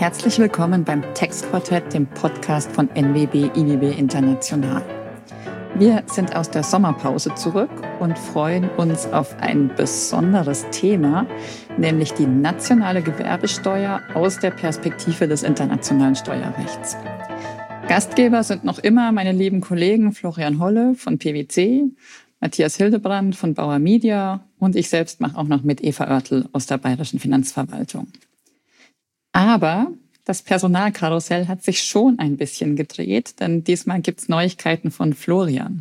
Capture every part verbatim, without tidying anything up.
Herzlich willkommen beim Textquartett, dem Podcast von N W B I W B International. Wir sind aus der Sommerpause zurück und freuen uns auf ein besonderes Thema, nämlich die nationale Gewerbesteuer aus der Perspektive des internationalen Steuerrechts. Gastgeber sind noch immer meine lieben Kollegen Florian Holle von P W C, Matthias Hildebrand von Bauer Media und ich selbst mache auch noch mit Eva Oertel aus der Bayerischen Finanzverwaltung. Aber das Personalkarussell hat sich schon ein bisschen gedreht, denn diesmal gibt's Neuigkeiten von Florian.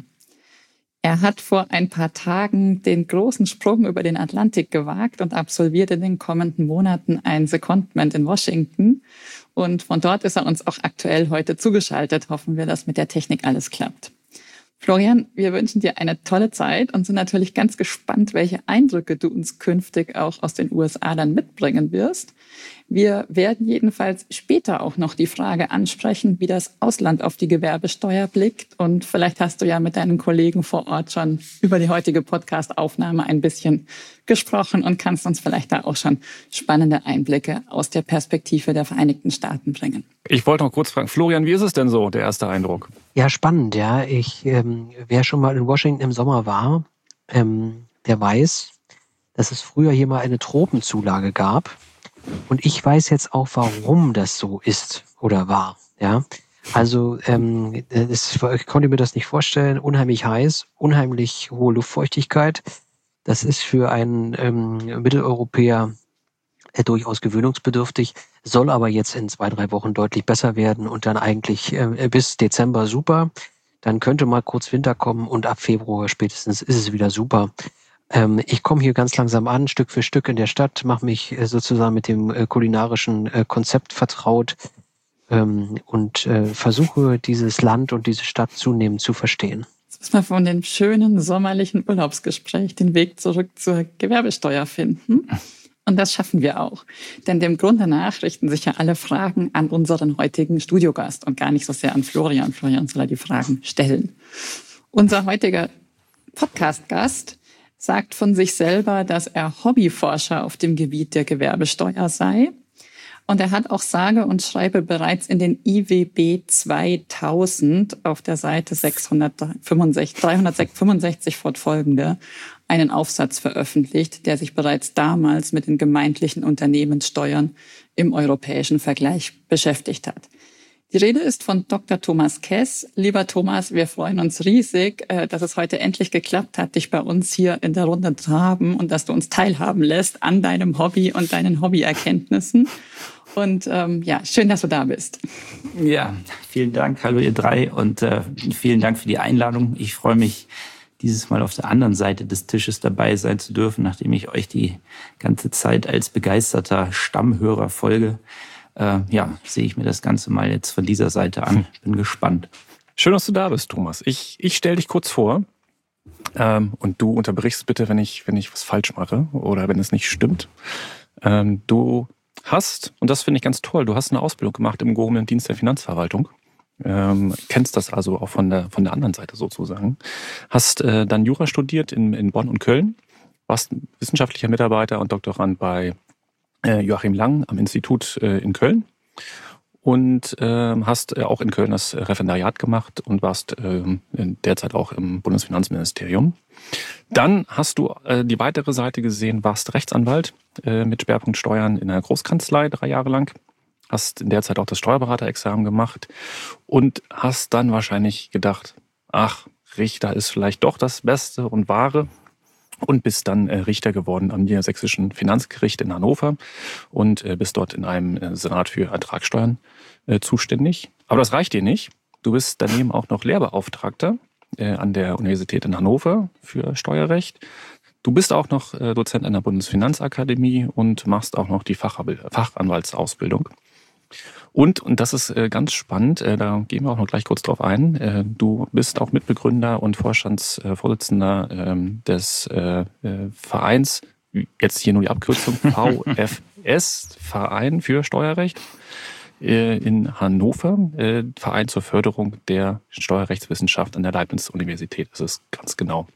Er hat vor ein paar Tagen den großen Sprung über den Atlantik gewagt und absolviert in den kommenden Monaten ein Secondment in Washington. Und von dort ist er uns auch aktuell heute zugeschaltet. Hoffen wir, dass mit der Technik alles klappt. Florian, wir wünschen dir eine tolle Zeit und sind natürlich ganz gespannt, welche Eindrücke du uns künftig auch aus den U S A dann mitbringen wirst. Wir werden jedenfalls später auch noch die Frage ansprechen, wie das Ausland auf die Gewerbesteuer blickt. Und vielleicht hast du ja mit deinen Kollegen vor Ort schon über die heutige Podcast-Aufnahme ein bisschen gesprochen und kannst uns vielleicht da auch schon spannende Einblicke aus der Perspektive der Vereinigten Staaten bringen. Ich wollte noch kurz fragen, Florian, wie ist es denn so, der erste Eindruck? Ja, spannend, ja. Ich, ähm, wer schon mal in Washington im Sommer war, ähm, der weiß, dass es früher hier mal eine Tropenzulage gab. Und ich weiß jetzt auch, warum das so ist oder war. Ja, also ähm, das, ich konnte mir das nicht vorstellen. Unheimlich heiß, unheimlich hohe Luftfeuchtigkeit. Das ist für einen ähm, Mitteleuropäer äh, durchaus gewöhnungsbedürftig, soll aber jetzt in zwei, drei Wochen deutlich besser werden und dann eigentlich äh, bis Dezember super. Dann könnte mal kurz Winter kommen und ab Februar spätestens ist es wieder super. Ähm, ich komme hier ganz langsam an, Stück für Stück in der Stadt, mache mich äh, sozusagen mit dem äh, kulinarischen äh, Konzept vertraut ähm, und äh, versuche dieses Land und diese Stadt zunehmend zu verstehen. Jetzt müssen wir von dem schönen sommerlichen Urlaubsgespräch den Weg zurück zur Gewerbesteuer finden. Und das schaffen wir auch. Denn dem Grunde nach richten sich ja alle Fragen an unseren heutigen Studiogast und gar nicht so sehr an Florian. Florian soll ja die Fragen stellen. Unser heutiger Podcast-Gast sagt von sich selber, dass er Hobbyforscher auf dem Gebiet der Gewerbesteuer sei. Und er hat auch sage und schreibe bereits in den I W B zweitausend auf der Seite dreihundertfünfundsechzig fortfolgende einen Aufsatz veröffentlicht, der sich bereits damals mit den gemeindlichen Unternehmenssteuern im europäischen Vergleich beschäftigt hat. Die Rede ist von Doktor Thomas Kess. Lieber Thomas, wir freuen uns riesig, dass es heute endlich geklappt hat, dich bei uns hier in der Runde zu haben und dass du uns teilhaben lässt an deinem Hobby und deinen Hobbyerkenntnissen. Und ähm, ja, schön, dass du da bist. Ja, vielen Dank. Hallo ihr drei und äh, vielen Dank für die Einladung. Ich freue mich, dieses Mal auf der anderen Seite des Tisches dabei sein zu dürfen, nachdem ich euch die ganze Zeit als begeisterter Stammhörer folge. Äh, ja, sehe ich mir das Ganze mal jetzt von dieser Seite an. Bin gespannt. Schön, dass du da bist, Thomas. Ich, ich stelle dich kurz vor ähm, und du unterbrichst bitte, wenn ich, wenn ich was falsch mache oder wenn es nicht stimmt. Ähm, du hast, und das finde ich ganz toll, du hast eine Ausbildung gemacht im gehobenen Dienst der Finanzverwaltung. Ähm, kennst das also auch von der, von der anderen Seite sozusagen. Hast äh, dann Jura studiert in, in Bonn und Köln, warst wissenschaftlicher Mitarbeiter und Doktorand bei Joachim Lang am Institut in Köln und ähm, hast auch in Köln das Referendariat gemacht und warst ähm, derzeit auch im Bundesfinanzministerium. Dann hast du äh, die weitere Seite gesehen, warst Rechtsanwalt äh, mit Schwerpunkt Steuern in einer Großkanzlei drei Jahre lang, hast in der Zeit auch das Steuerberaterexamen gemacht und hast dann wahrscheinlich gedacht, ach, Richter ist vielleicht doch das Beste und Wahre. Und bist dann äh, Richter geworden am Niedersächsischen Finanzgericht in Hannover und äh, bist dort in einem äh, Senat für Ertragssteuern äh, zuständig. Aber das reicht dir nicht. Du bist daneben auch noch Lehrbeauftragter äh, an der Universität in Hannover für Steuerrecht. Du bist auch noch äh, Dozent an der Bundesfinanzakademie und machst auch noch die Fachab- Fachanwaltsausbildung. Und, und das ist äh, ganz spannend, äh, da gehen wir auch noch gleich kurz drauf ein, äh, du bist auch Mitbegründer und Vorstandsvorsitzender äh, des äh, äh, Vereins, jetzt hier nur die Abkürzung, V F S, Verein für Steuerrecht äh, in Hannover, äh, Verein zur Förderung der Steuerrechtswissenschaft an der Leibniz-Universität, das ist ganz genau.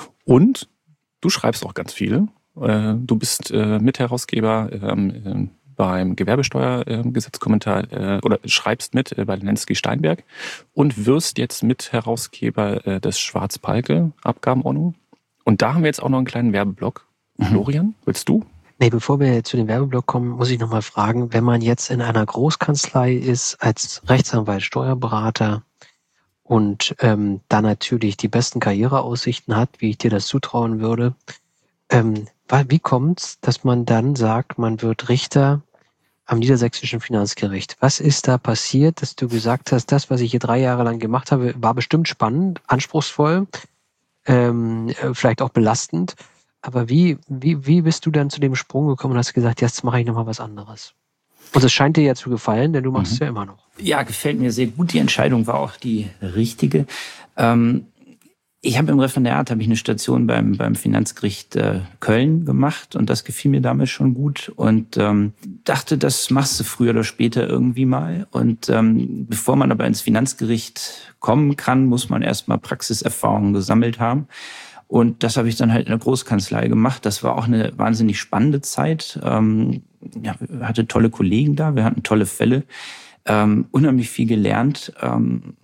Und du schreibst auch ganz viel. Du bist Mitherausgeber beim Gewerbesteuergesetzkommentar äh, oder schreibst mit äh, bei Lenski-Steinberg und wirst jetzt Mitherausgeber äh, des Schwarz-Palke-Abgabenordnung. Und da haben wir jetzt auch noch einen kleinen Werbeblock. Mhm. Florian, willst du? Nee, bevor wir zu dem Werbeblock kommen, muss ich nochmal fragen, wenn man jetzt in einer Großkanzlei ist, als Rechtsanwalt, Steuerberater und ähm, da natürlich die besten Karriereaussichten hat, wie ich dir das zutrauen würde, ähm, wie kommt's, dass man dann sagt, man wird Richter am Niedersächsischen Finanzgericht? Was ist da passiert, dass du gesagt hast, das, was ich hier drei Jahre lang gemacht habe, war bestimmt spannend, anspruchsvoll, ähm, vielleicht auch belastend, aber wie, wie, wie bist du dann zu dem Sprung gekommen und hast gesagt, jetzt mache ich nochmal was anderes? Und es scheint dir ja zu gefallen, denn du machst mhm. es ja immer noch. Ja, gefällt mir sehr gut. Die Entscheidung war auch die richtige. Ähm, ich habe im Referendariat habe ich eine Station beim beim Finanzgericht äh, Köln gemacht und das gefiel mir damals schon gut und ähm, dachte, das machst du früher oder später irgendwie mal. Und ähm, bevor man aber ins Finanzgericht kommen kann, muss man erstmal Praxiserfahrung gesammelt haben. Und das habe ich dann halt in der Großkanzlei gemacht. Das war auch eine wahnsinnig spannende Zeit. Ähm, ja, wir hatten tolle Kollegen da, wir hatten tolle Fälle, ähm, unheimlich viel gelernt. Ähm,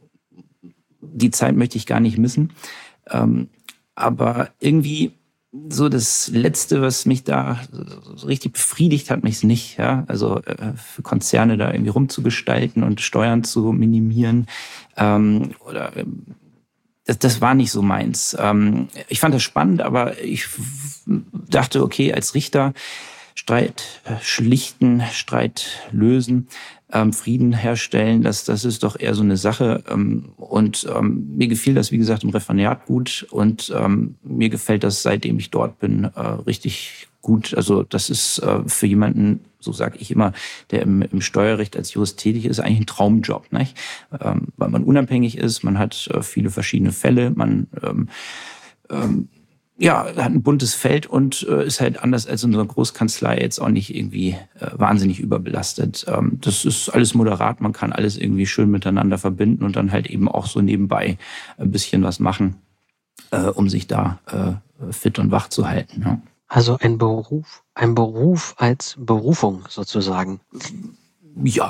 die Zeit möchte ich gar nicht missen. Ähm, aber irgendwie so das Letzte, was mich da so richtig befriedigt hat, mich nicht. Ja? Also äh, für Konzerne da irgendwie rumzugestalten und Steuern zu minimieren ähm, oder Das, das war nicht so meins. Ähm, ich fand das spannend, aber ich dachte, okay, als Richter Streit schlichten, Streit lösen, ähm, Frieden herstellen, das, das ist doch eher so eine Sache. Ähm, und ähm, mir gefiel das, wie gesagt, im Referendariat gut und ähm, mir gefällt das, seitdem ich dort bin, äh, richtig gut. Also das ist äh, für jemanden, so sage ich immer, der im, im Steuerrecht als Jurist tätig ist, eigentlich ein Traumjob, nicht? Ähm, weil man unabhängig ist, man hat äh, viele verschiedene Fälle, man ähm, ähm, ja, hat ein buntes Feld und äh, ist halt anders als in so einer Großkanzlei jetzt auch nicht irgendwie äh, wahnsinnig überbelastet. Ähm, das ist alles moderat, man kann alles irgendwie schön miteinander verbinden und dann halt eben auch so nebenbei ein bisschen was machen, äh, um sich da äh, fit und wach zu halten. Ja. Also ein Beruf, ein Beruf als Berufung sozusagen. Ja.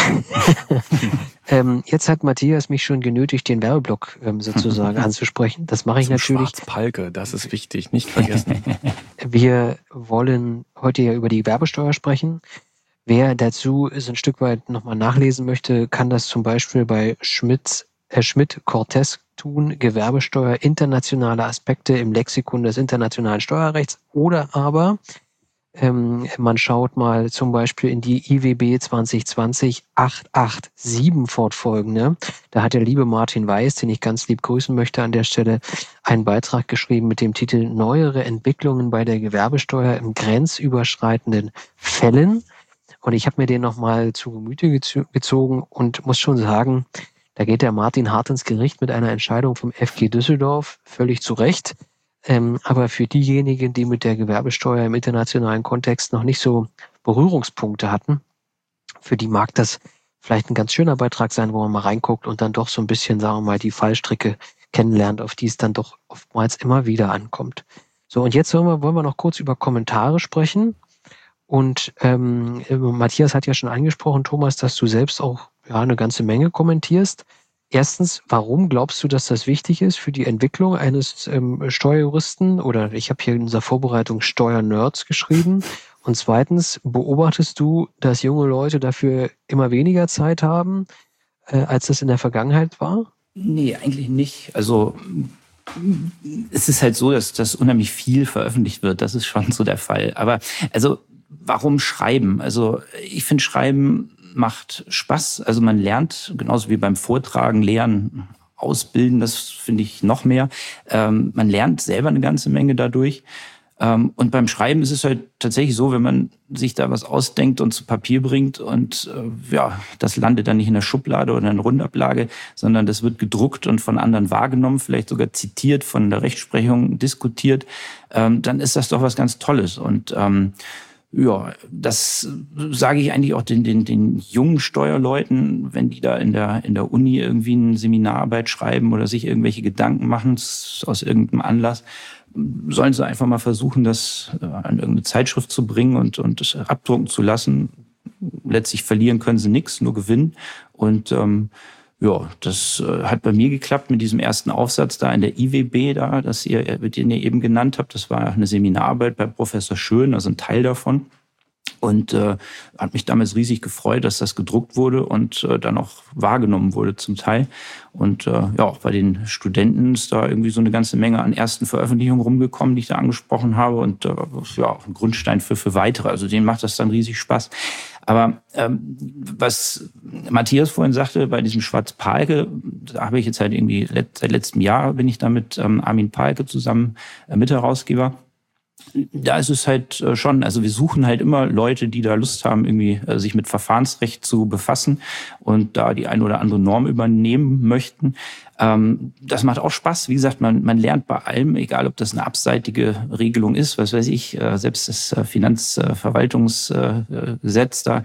ähm, jetzt hat Matthias mich schon genötigt, den Werbeblock ähm, sozusagen anzusprechen. Das mache ich Zum natürlich. Schwarz-Palke, das ist wichtig, nicht vergessen. Wir wollen heute ja über die Gewerbesteuer sprechen. Wer dazu so ein Stück weit nochmal nachlesen möchte, kann das zum Beispiel bei Schmidt, äh, Schmidt-Cortez tun, Gewerbesteuer, internationale Aspekte im Lexikon des internationalen Steuerrechts, oder aber ähm, man schaut mal zum Beispiel in die I W B zwanzig zwanzig acht acht sieben fortfolgende. Da hat der liebe Martin Weiß, den ich ganz lieb grüßen möchte an der Stelle, einen Beitrag geschrieben mit dem Titel Neuere Entwicklungen bei der Gewerbesteuer im grenzüberschreitenden Fällen. Und ich habe mir den nochmal zu Gemüte gezogen und muss schon sagen, da geht der Martin hart ins Gericht mit einer Entscheidung vom F G Düsseldorf, völlig zu Recht. Ähm, aber für diejenigen, die mit der Gewerbesteuer im internationalen Kontext noch nicht so Berührungspunkte hatten, für die mag das vielleicht ein ganz schöner Beitrag sein, wo man mal reinguckt und dann doch so ein bisschen, sagen wir mal, die Fallstricke kennenlernt, auf die es dann doch oftmals immer wieder ankommt. So, und jetzt wollen wir, wollen wir noch kurz über Kommentare sprechen. Und ähm, Matthias hat ja schon angesprochen, Thomas, dass du selbst auch ja eine ganze Menge kommentierst. Erstens, warum glaubst du, dass das wichtig ist für die Entwicklung eines ähm, Steuerjuristen? Oder ich habe hier in unserer Vorbereitung Steuernerds geschrieben. Und zweitens, beobachtest du, dass junge Leute dafür immer weniger Zeit haben, äh, als das in der Vergangenheit war? Nee, eigentlich nicht. Also es ist halt so, dass das unheimlich viel veröffentlicht wird. Das ist schon so der Fall. Aber also warum schreiben? Also ich finde, Schreiben macht Spaß. Also man lernt, genauso wie beim Vortragen, Lehren, Ausbilden, das finde ich noch mehr. Ähm, man lernt selber eine ganze Menge dadurch. Ähm, und beim Schreiben ist es halt tatsächlich so, wenn man sich da was ausdenkt und zu Papier bringt und äh, ja, das landet dann nicht in der Schublade oder in der Rundablage, sondern das wird gedruckt und von anderen wahrgenommen, vielleicht sogar zitiert, von der Rechtsprechung diskutiert, ähm, dann ist das doch was ganz Tolles. Und ähm, Ja, das sage ich eigentlich auch den, den, den jungen Steuerleuten, wenn die da in der, in der Uni irgendwie eine Seminararbeit schreiben oder sich irgendwelche Gedanken machen aus irgendeinem Anlass, sollen sie einfach mal versuchen, das an irgendeine Zeitschrift zu bringen und, und das abdrucken zu lassen. Letztlich verlieren können sie nichts, nur gewinnen. Und ähm, ja, das äh, hat bei mir geklappt mit diesem ersten Aufsatz da in der I W B, da, das ihr, den ihr eben genannt habt. Das war eine Seminararbeit bei Professor Schön, also ein Teil davon. Und äh, hat mich damals riesig gefreut, dass das gedruckt wurde und äh, dann auch wahrgenommen wurde zum Teil. Und äh, ja, auch bei den Studenten ist da irgendwie so eine ganze Menge an ersten Veröffentlichungen rumgekommen, die ich da angesprochen habe. Und äh, ja, auch ein Grundstein für, für weitere. Also denen macht das dann riesig Spaß. Aber ähm, was Matthias vorhin sagte, bei diesem Schwarz-Pahlke, da habe ich jetzt halt irgendwie, let, seit letztem Jahr bin ich da mit ähm, Armin Pahlke zusammen äh, Mitherausgeber. Da ist es halt schon, also wir suchen halt immer Leute, die da Lust haben, irgendwie sich mit Verfahrensrecht zu befassen und da die eine oder andere Norm übernehmen möchten. Das macht auch Spaß. Wie gesagt, man, man lernt bei allem, egal ob das eine abseitige Regelung ist, was weiß ich, selbst das Finanzverwaltungsgesetz da,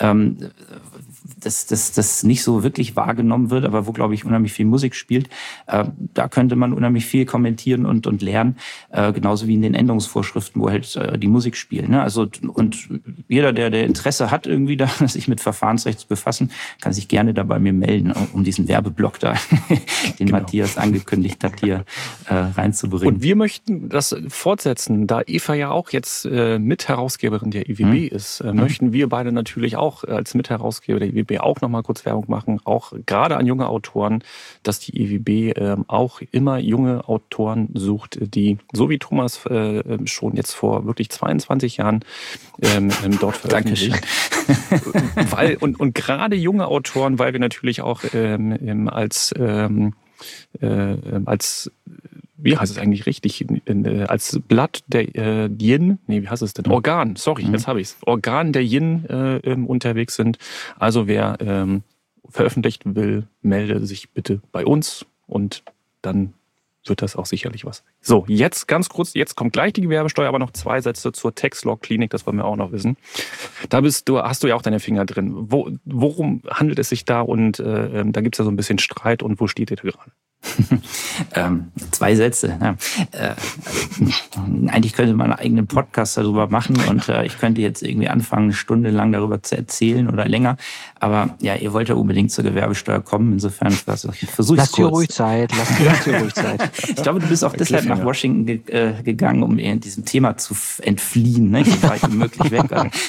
das, das, das nicht so wirklich wahrgenommen wird, aber wo, glaube ich, unheimlich viel Musik spielt. Äh, da könnte man unheimlich viel kommentieren und, und lernen, äh, genauso wie in den Änderungsvorschriften, wo halt äh, die Musik spielt. Ne? Also, und jeder, der, der Interesse hat, irgendwie da, sich mit Verfahrensrecht zu befassen, kann sich gerne da bei mir melden, um diesen Werbeblock da, den genau. Matthias angekündigt hat, hier äh, reinzubringen. Und wir möchten das fortsetzen, da Eva ja auch jetzt äh, Mitherausgeberin der I W B hm. ist, äh, hm. möchten wir beide natürlich auch als Mitherausgeber der I W B auch nochmal kurz Werbung machen, auch gerade an junge Autoren, dass die I W B äh, auch immer junge Autoren sucht, die, so wie Thomas äh, schon jetzt vor wirklich zweiundzwanzig Jahren ähm, dort veröffentlicht. weil, und, und gerade junge Autoren, weil wir natürlich auch ähm, als, ähm, äh, als wie heißt es eigentlich richtig, in, in, als Blatt der äh, Yin, nee, wie heißt es denn? Organ, sorry, mhm. jetzt habe ich es. Organ der Yin äh, ähm, unterwegs sind. Also wer ähm, veröffentlicht will, melde sich bitte bei uns und dann wird das auch sicherlich was. So, jetzt ganz kurz, jetzt kommt gleich die Gewerbesteuer, aber noch zwei Sätze zur Tax-Law-Klinik, das wollen wir auch noch wissen. Da bist du, hast du ja auch deine Finger drin. Wo, worum handelt es sich da? Und äh, da gibt es ja so ein bisschen Streit und wo steht ihr da gerade? ähm, zwei Sätze. Ja. Äh, eigentlich könnte man einen eigenen Podcast darüber machen und äh, ich könnte jetzt irgendwie anfangen, eine Stunde lang darüber zu erzählen oder länger. Aber ja, ihr wollt ja unbedingt zur Gewerbesteuer kommen. Insofern versuche ich es kurz. Lass dir ruhig Zeit. Lass dir, lass dir ruhig Zeit. Ich glaube, du bist auch deshalb nach Washington ge äh, gegangen, um diesem Thema zu entfliehen. Ne? Ich war möglich weg.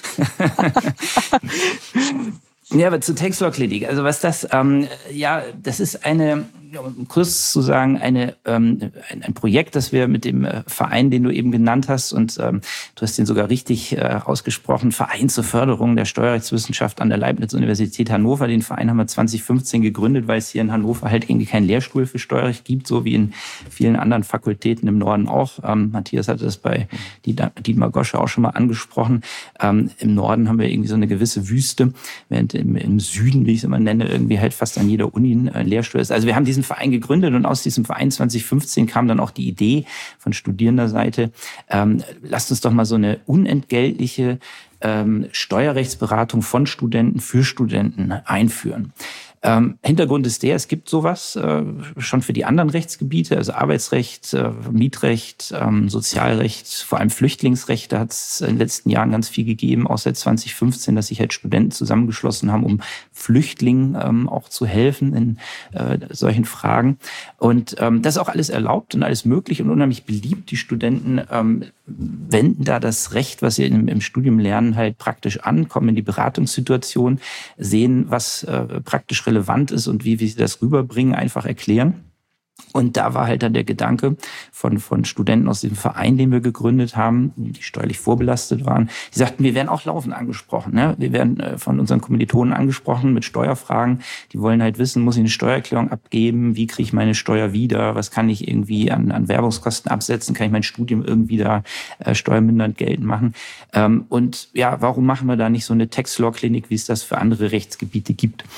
Ja, aber zu Tax-Law-Klinik. Also was das, ähm, ja, das ist eine, um kurz zu sagen, eine, ähm, ein, ein Projekt, das wir mit dem äh, Verein, den du eben genannt hast, und ähm, du hast den sogar richtig äh, ausgesprochen, Verein zur Förderung der Steuerrechtswissenschaft an der Leibniz-Universität Hannover. Den Verein haben wir zwanzig fünfzehn gegründet, weil es hier in Hannover halt irgendwie keinen Lehrstuhl für Steuerrecht gibt, so wie in vielen anderen Fakultäten im Norden auch. Ähm, Matthias hatte das bei Dietmar Gosche auch schon mal angesprochen. Ähm, im Norden haben wir irgendwie so eine gewisse Wüste, während im, im Süden, wie ich es immer nenne, irgendwie halt fast an jeder Uni ein Lehrstuhl ist. Also wir haben diesen Verein gegründet und aus diesem Verein zwanzig fünfzehn kam dann auch die Idee von Studierenderseite, ähm, lasst uns doch mal so eine unentgeltliche ähm, Steuerrechtsberatung von Studenten für Studenten einführen. Ähm, Hintergrund ist der, es gibt sowas äh, schon für die anderen Rechtsgebiete, also Arbeitsrecht, äh, Mietrecht, ähm, Sozialrecht, vor allem Flüchtlingsrecht. Da hat es in den letzten Jahren ganz viel gegeben, auch seit zwanzig fünfzehn, dass sich halt Studenten zusammengeschlossen haben, um Flüchtlingen ähm, auch zu helfen in äh, solchen Fragen. Und ähm, das ist auch alles erlaubt und alles möglich und unheimlich beliebt. Die Studenten ähm, wenden da das Recht, was sie im, im Studium lernen, halt praktisch an, kommen in die Beratungssituation, sehen, was äh, praktisch relevant ist und wie, wie sie das rüberbringen, einfach erklären. Und da war halt dann der Gedanke von, von Studenten aus diesem Verein, den wir gegründet haben, die steuerlich vorbelastet waren. Die sagten, wir werden auch laufend angesprochen. Ne? Wir werden äh, von unseren Kommilitonen angesprochen mit Steuerfragen. Die wollen halt wissen, muss ich eine Steuererklärung abgeben? Wie kriege ich meine Steuer wieder? Was kann ich irgendwie an, an Werbungskosten absetzen? Kann ich mein Studium irgendwie da äh, steuermindernd geltend machen? Ähm, und ja, warum machen wir da nicht so eine Tax-Law-Klinik, wie es das für andere Rechtsgebiete gibt?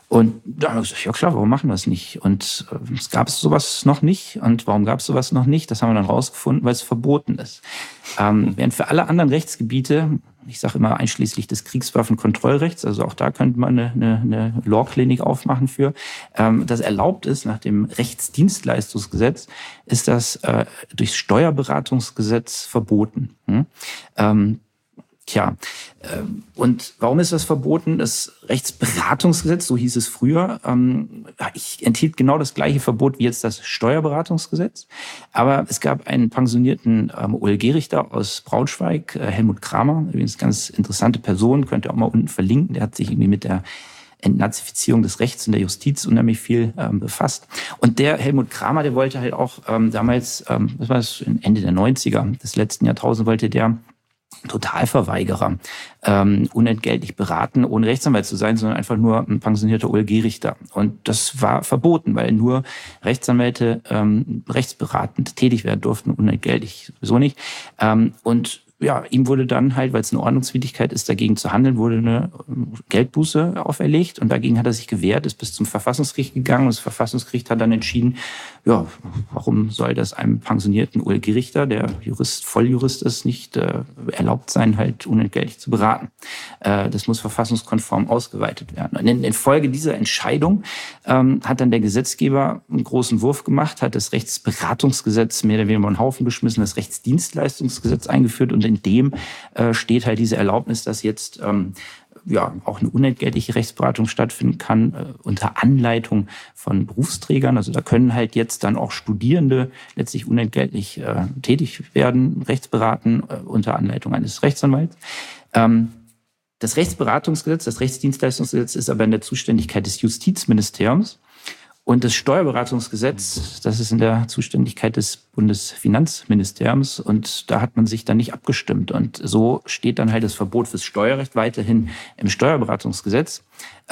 Und da haben wir gesagt, ja klar, warum machen wir das nicht? Und äh, es gab sowas noch nicht. Und warum gab es sowas noch nicht? Das haben wir dann rausgefunden, weil es verboten ist. Ähm, während für alle anderen Rechtsgebiete, ich sage immer einschließlich des Kriegswaffenkontrollrechts, also auch da könnte man eine, eine, eine Law-Klinik aufmachen für, ähm, das erlaubt ist nach dem Rechtsdienstleistungsgesetz, ist das äh, durchs Steuerberatungsgesetz verboten. Hm? Ähm, Tja, und warum ist das verboten? Das Rechtsberatungsgesetz, so hieß es früher, enthielt genau das gleiche Verbot wie jetzt das Steuerberatungsgesetz. Aber es gab einen pensionierten O L G-Richter aus Braunschweig, Helmut Kramer, übrigens ganz interessante Person, könnt ihr auch mal unten verlinken. Der hat sich irgendwie mit der Entnazifizierung des Rechts und der Justiz unheimlich viel ähm, befasst. Und der Helmut Kramer, der wollte halt auch ähm, damals, ähm, was war das, Ende der neunziger des letzten Jahrtausends, wollte der Totalverweigerer ähm, unentgeltlich beraten, ohne Rechtsanwalt zu sein, sondern einfach nur ein pensionierter O L G-Richter. Und das war verboten, weil nur Rechtsanwälte ähm, rechtsberatend tätig werden durften, unentgeltlich sowieso nicht. Ähm, und ja, ihm wurde dann halt, weil es eine Ordnungswidrigkeit ist, dagegen zu handeln, wurde eine Geldbuße auferlegt und dagegen hat er sich gewehrt, ist bis zum Verfassungsgericht gegangen und das Verfassungsgericht hat dann entschieden, ja, warum soll das einem pensionierten O L G-Richter, der Jurist, Volljurist ist, nicht äh, erlaubt sein, halt unentgeltlich zu beraten. Äh, das muss verfassungskonform ausgeweitet werden. Und in, in Folge dieser Entscheidung ähm, hat dann der Gesetzgeber einen großen Wurf gemacht, hat das Rechtsberatungsgesetz mehr oder weniger über den Haufen geschmissen, das Rechtsdienstleistungsgesetz eingeführt und in dem äh, steht halt diese Erlaubnis, dass jetzt ähm, ja auch eine unentgeltliche Rechtsberatung stattfinden kann äh, unter Anleitung von Berufsträgern. Also da können halt jetzt dann auch Studierende letztlich unentgeltlich äh, tätig werden, rechtsberaten äh, unter Anleitung eines Rechtsanwalts. Ähm, das Rechtsberatungsgesetz, das Rechtsdienstleistungsgesetz ist aber in der Zuständigkeit des Justizministeriums. Und das Steuerberatungsgesetz, das ist in der Zuständigkeit des Bundesfinanzministeriums und da hat man sich dann nicht abgestimmt. Und so steht dann halt das Verbot fürs Steuerrecht weiterhin im Steuerberatungsgesetz.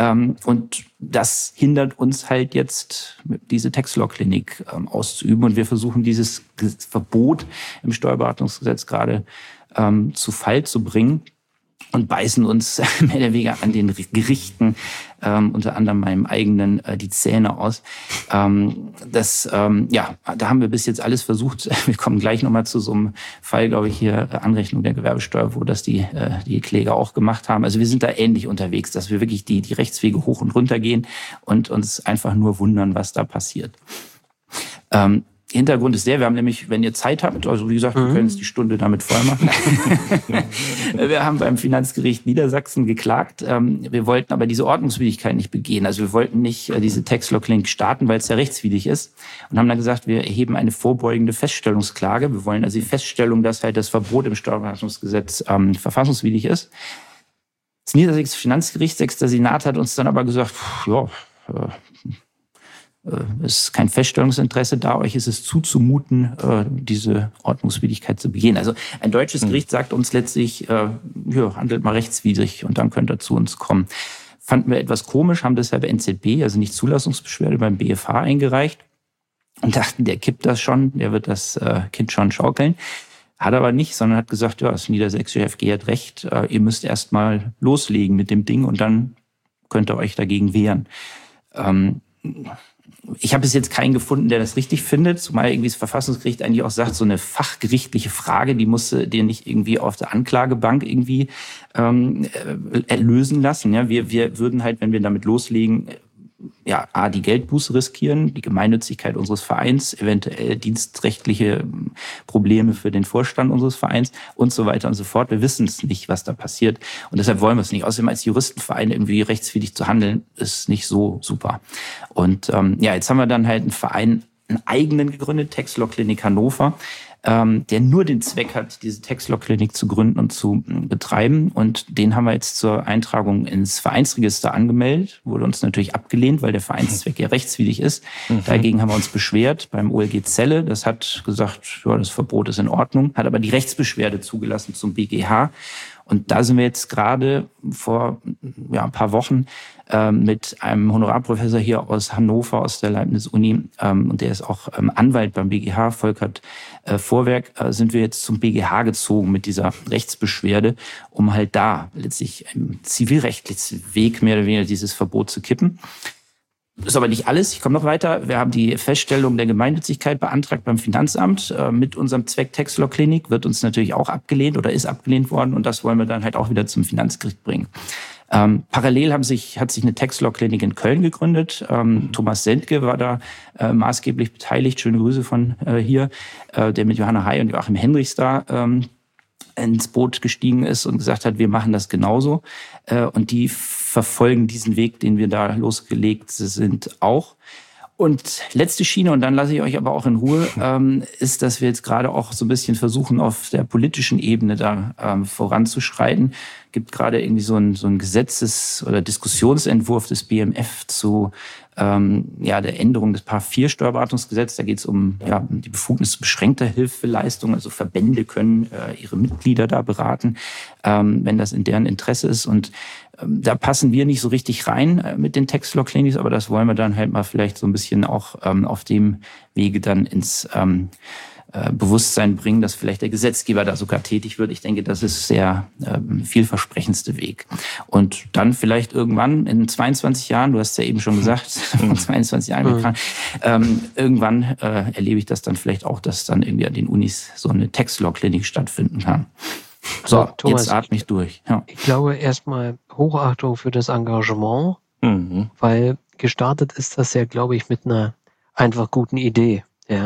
Und das hindert uns halt jetzt, diese Tax-Law-Klinik auszuüben. Und wir versuchen dieses Verbot im Steuerberatungsgesetz gerade zu Fall zu bringen. Und beißen uns mehr oder weniger an den Gerichten, ähm, unter anderem meinem eigenen, äh, die Zähne aus. Ähm, das, ähm, ja, da haben wir bis jetzt alles versucht. Wir kommen gleich nochmal zu so einem Fall, glaube ich, hier äh, Anrechnung der Gewerbesteuer, wo das die, äh, die Kläger auch gemacht haben. Also wir sind da ähnlich unterwegs, dass wir wirklich die, die Rechtswege hoch und runter gehen und uns einfach nur wundern, was da passiert. Ähm, Hintergrund ist der, wir haben nämlich, wenn ihr Zeit habt, also wie gesagt, wir können jetzt die Stunde damit voll machen. Wir haben beim Finanzgericht Niedersachsen geklagt. Wir wollten aber diese Ordnungswidrigkeit nicht begehen. Also wir wollten nicht diese Tax-Law-Klinik starten, weil es ja rechtswidrig ist. Und haben dann gesagt, wir erheben eine vorbeugende Feststellungsklage. Wir wollen also die Feststellung, dass halt das Verbot im Steuerberatungsgesetz ähm, verfassungswidrig ist. Das Niedersächsische Finanzgericht, sechster Senat, hat uns dann aber gesagt, pff, ja, äh, es ist kein Feststellungsinteresse da, euch ist es zuzumuten, diese Ordnungswidrigkeit zu begehen. Also ein deutsches Gericht sagt uns letztlich, ja, handelt mal rechtswidrig und dann könnt ihr zu uns kommen. Fanden wir etwas komisch, haben deshalb N Z B, also nicht Zulassungsbeschwerde, beim B F H eingereicht und dachten, der kippt das schon, der wird das Kind schon schaukeln. Hat aber nicht, sondern hat gesagt, ja, das niedersächsische F G hat recht, ihr müsst erst mal loslegen mit dem Ding und dann könnt ihr euch dagegen wehren. Ich habe bis jetzt keinen gefunden, der das richtig findet, zumal irgendwie das Verfassungsgericht eigentlich auch sagt, so eine fachgerichtliche Frage, die musst du dir nicht irgendwie auf der Anklagebank irgendwie ähm, lösen lassen. Ja, wir, wir würden halt, wenn wir damit loslegen, ja, A, die Geldbuße riskieren, die Gemeinnützigkeit unseres Vereins, eventuell dienstrechtliche Probleme für den Vorstand unseres Vereins und so weiter und so fort. Wir wissen es nicht, was da passiert. Und deshalb wollen wir es nicht. Außerdem als Juristenverein irgendwie rechtswidrig zu handeln, ist nicht so super. Und ähm, ja, jetzt haben wir dann halt einen Verein, einen eigenen gegründet, Tax-Law-Klinik Hannover, ähm, der nur den Zweck hat, diese Tax-Law-Klinik zu gründen und zu äh, betreiben. Und den haben wir jetzt zur Eintragung ins Vereinsregister angemeldet. Wurde uns natürlich abgelehnt, weil der Vereinszweck ja rechtswidrig ist. Mhm. Dagegen haben wir uns beschwert beim O L G Celle. Das hat gesagt, ja, das Verbot ist in Ordnung, hat aber die Rechtsbeschwerde zugelassen zum B G H. Und da sind wir jetzt gerade vor ja, ein paar Wochen ähm, mit einem Honorarprofessor hier aus Hannover, aus der Leibniz-Uni, ähm, und der ist auch ähm, Anwalt beim B G H, Volkert äh, Vorwerk, äh, sind wir jetzt zum B G H gezogen mit dieser Rechtsbeschwerde, um halt da letztlich im zivilrechtlichen Weg mehr oder weniger dieses Verbot zu kippen. Das ist aber nicht alles. Ich komme noch weiter. Wir haben die Feststellung der Gemeinnützigkeit beantragt beim Finanzamt. Äh, mit unserem Zweck Tax Law Klinik wird uns natürlich auch abgelehnt oder ist abgelehnt worden. Und das wollen wir dann halt auch wieder zum Finanzgericht bringen. Ähm, parallel haben sich, hat sich eine Tax Law Klinik in Köln gegründet. Ähm, Thomas Sendke war da äh, maßgeblich beteiligt. Schöne Grüße von äh, hier, äh, der mit Johanna Hay und Joachim Hendrichs da ähm, ins Boot gestiegen ist und gesagt hat, wir machen das genauso. Äh, und die verfolgen diesen Weg, den wir da losgelegt sind, auch. Und letzte Schiene, und dann lasse ich euch aber auch in Ruhe, ähm, ist, dass wir jetzt gerade auch so ein bisschen versuchen, auf der politischen Ebene da ähm, voranzuschreiten. Gibt gerade irgendwie so ein, so ein Gesetzes- oder Diskussionsentwurf des B M F zu ähm, ja, der Änderung des Paragraph vier Steuerberatungsgesetz. Da geht es um ja, die Befugnis beschränkter Hilfeleistung. Also Verbände können äh, ihre Mitglieder da beraten, ähm, wenn das in deren Interesse ist. Und ähm, da passen wir nicht so richtig rein äh, mit den Tax Law Clinics, aber das wollen wir dann halt mal vielleicht so ein bisschen auch ähm, auf dem Wege dann ins ähm, Bewusstsein bringen, dass vielleicht der Gesetzgeber da sogar tätig wird. Ich denke, das ist sehr ähm, vielversprechendste Weg. Und dann vielleicht irgendwann in zweiundzwanzig Jahren, du hast ja eben schon gesagt, zweiundzwanzig Jahren, mhm. ähm, irgendwann äh, erlebe ich das dann vielleicht auch, dass dann irgendwie an den Unis so eine Tax Law Klinik stattfinden kann. So, ja, Thomas, jetzt atme ich durch. Ja. Ich glaube erstmal Hochachtung für das Engagement, mhm. weil gestartet ist das ja, glaube ich, mit einer einfach guten Idee, ja.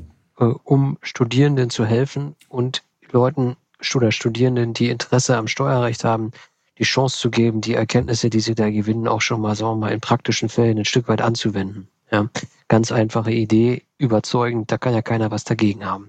Um Studierenden zu helfen und Leuten oder Studierenden, die Interesse am Steuerrecht haben, die Chance zu geben, die Erkenntnisse, die sie da gewinnen, auch schon mal, sagen wir mal, in praktischen Fällen ein Stück weit anzuwenden. Ja, ganz einfache Idee, überzeugend, da kann ja keiner was dagegen haben.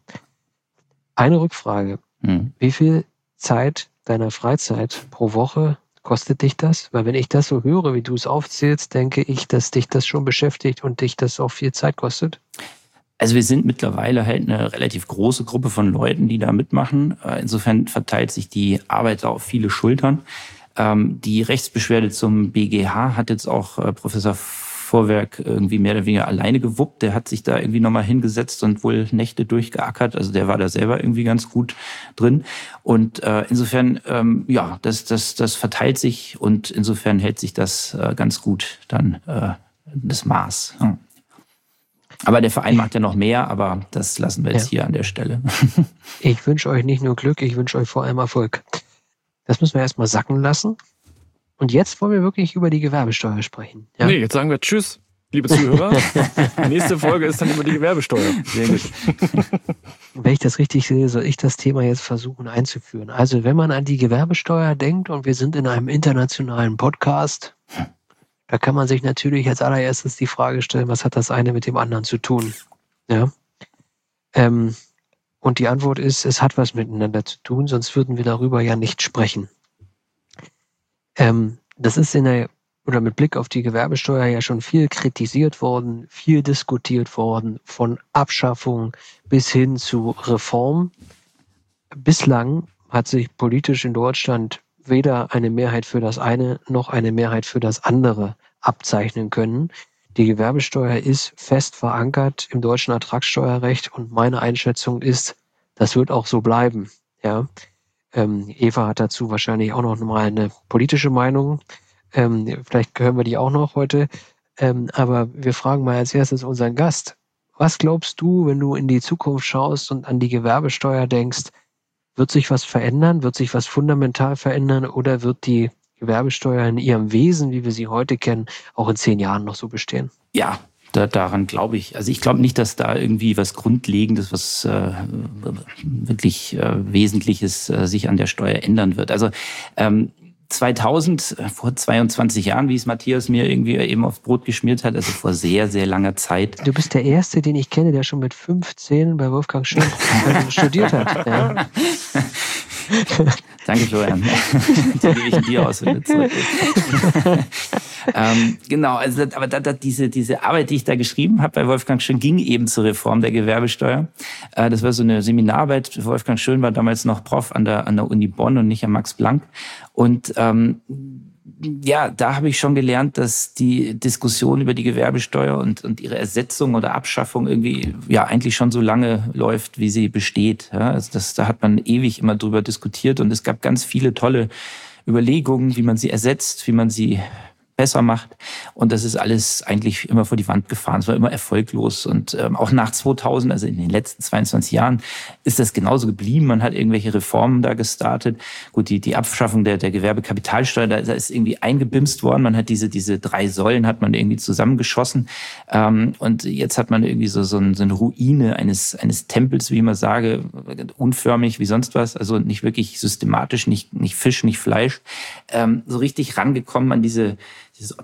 Eine Rückfrage. Hm. Wie viel Zeit deiner Freizeit pro Woche kostet dich das? Weil wenn ich das so höre, wie du es aufzählst, denke ich, dass dich das schon beschäftigt und dich das auch viel Zeit kostet. Also wir sind mittlerweile halt eine relativ große Gruppe von Leuten, die da mitmachen. Insofern verteilt sich die Arbeit auf viele Schultern. Die Rechtsbeschwerde zum B G H hat jetzt auch Professor Vorwerk irgendwie mehr oder weniger alleine gewuppt. Der hat sich da irgendwie nochmal hingesetzt und wohl Nächte durchgeackert. Also der war da selber irgendwie ganz gut drin. Und insofern, ja, das, das, das verteilt sich und insofern hält sich das ganz gut dann das Maß. Ja. Aber der Verein macht ja noch mehr, aber das lassen wir jetzt ja. hier an der Stelle. Ich wünsche euch nicht nur Glück, ich wünsche euch vor allem Erfolg. Das müssen wir erstmal sacken lassen. Und jetzt wollen wir wirklich über die Gewerbesteuer sprechen. Ja? Nee, jetzt sagen wir Tschüss, liebe Zuhörer. Nächste Folge ist dann über die Gewerbesteuer. Sehr gut. Wenn ich das richtig sehe, soll ich das Thema jetzt versuchen einzuführen. Also wenn man an die Gewerbesteuer denkt und wir sind in einem internationalen Podcast, da kann man sich natürlich als allererstes die Frage stellen, was hat das eine mit dem anderen zu tun? Ja. Ähm, und die Antwort ist, es hat was miteinander zu tun, sonst würden wir darüber ja nicht sprechen. Ähm, das ist in der, oder mit Blick auf die Gewerbesteuer ja schon viel kritisiert worden, viel diskutiert worden, von Abschaffung bis hin zu Reform. Bislang hat sich politisch in Deutschland weder eine Mehrheit für das eine noch eine Mehrheit für das andere abzeichnen können. Die Gewerbesteuer ist fest verankert im deutschen Ertragssteuerrecht und meine Einschätzung ist, das wird auch so bleiben. Ja, ähm, Eva hat dazu wahrscheinlich auch noch mal eine politische Meinung. Ähm, vielleicht hören wir die auch noch heute. Ähm, aber wir fragen mal als erstes unseren Gast. Was glaubst du, wenn du in die Zukunft schaust und an die Gewerbesteuer denkst, wird sich was verändern? Wird sich was fundamental verändern? Oder wird die Gewerbesteuer in ihrem Wesen, wie wir sie heute kennen, auch in zehn Jahren noch so bestehen? Ja, da, daran glaube ich. Also ich glaube nicht, dass da irgendwie was Grundlegendes, was äh, wirklich äh, Wesentliches äh, sich an der Steuer ändern wird. Also ähm, zweitausend, vor zweiundzwanzig Jahren, wie es Matthias mir irgendwie eben aufs Brot geschmiert hat, also vor sehr, sehr langer Zeit. Du bist der Erste, den ich kenne, der schon mit fünfzehn bei Wolfgang Schön studiert hat. Ja. Danke, Florian. Die gebe ich dir aus, wenn du zurück ähm, genau, also aber da, da, diese, diese Arbeit, die ich da geschrieben habe bei Wolfgang Schön, ging eben zur Reform der Gewerbesteuer. Äh, das war so eine Seminararbeit. Wolfgang Schön war damals noch Prof an der, an der Uni Bonn und nicht am Max Planck. Und ähm, ja, da habe ich schon gelernt, dass die Diskussion über die Gewerbesteuer und, und ihre Ersetzung oder Abschaffung irgendwie ja eigentlich schon so lange läuft, wie sie besteht. Ja, also das, da hat man ewig immer drüber diskutiert und es gab ganz viele tolle Überlegungen, wie man sie ersetzt, wie man sie besser macht. Und das ist alles eigentlich immer vor die Wand gefahren. Es war immer erfolglos. Und ähm, auch nach zweitausend, also in den letzten zweiundzwanzig Jahren, ist das genauso geblieben. Man hat irgendwelche Reformen da gestartet. Gut, die, die Abschaffung der, der Gewerbekapitalsteuer, da, da ist irgendwie eingebimst worden. Man hat diese, diese drei Säulen hat man irgendwie zusammengeschossen. Ähm, und jetzt hat man irgendwie so, so, ein, so eine Ruine eines, eines Tempels, wie ich immer sage, unförmig wie sonst was. Also nicht wirklich systematisch, nicht, nicht Fisch, nicht Fleisch. Ähm, so richtig rangekommen an diese dieses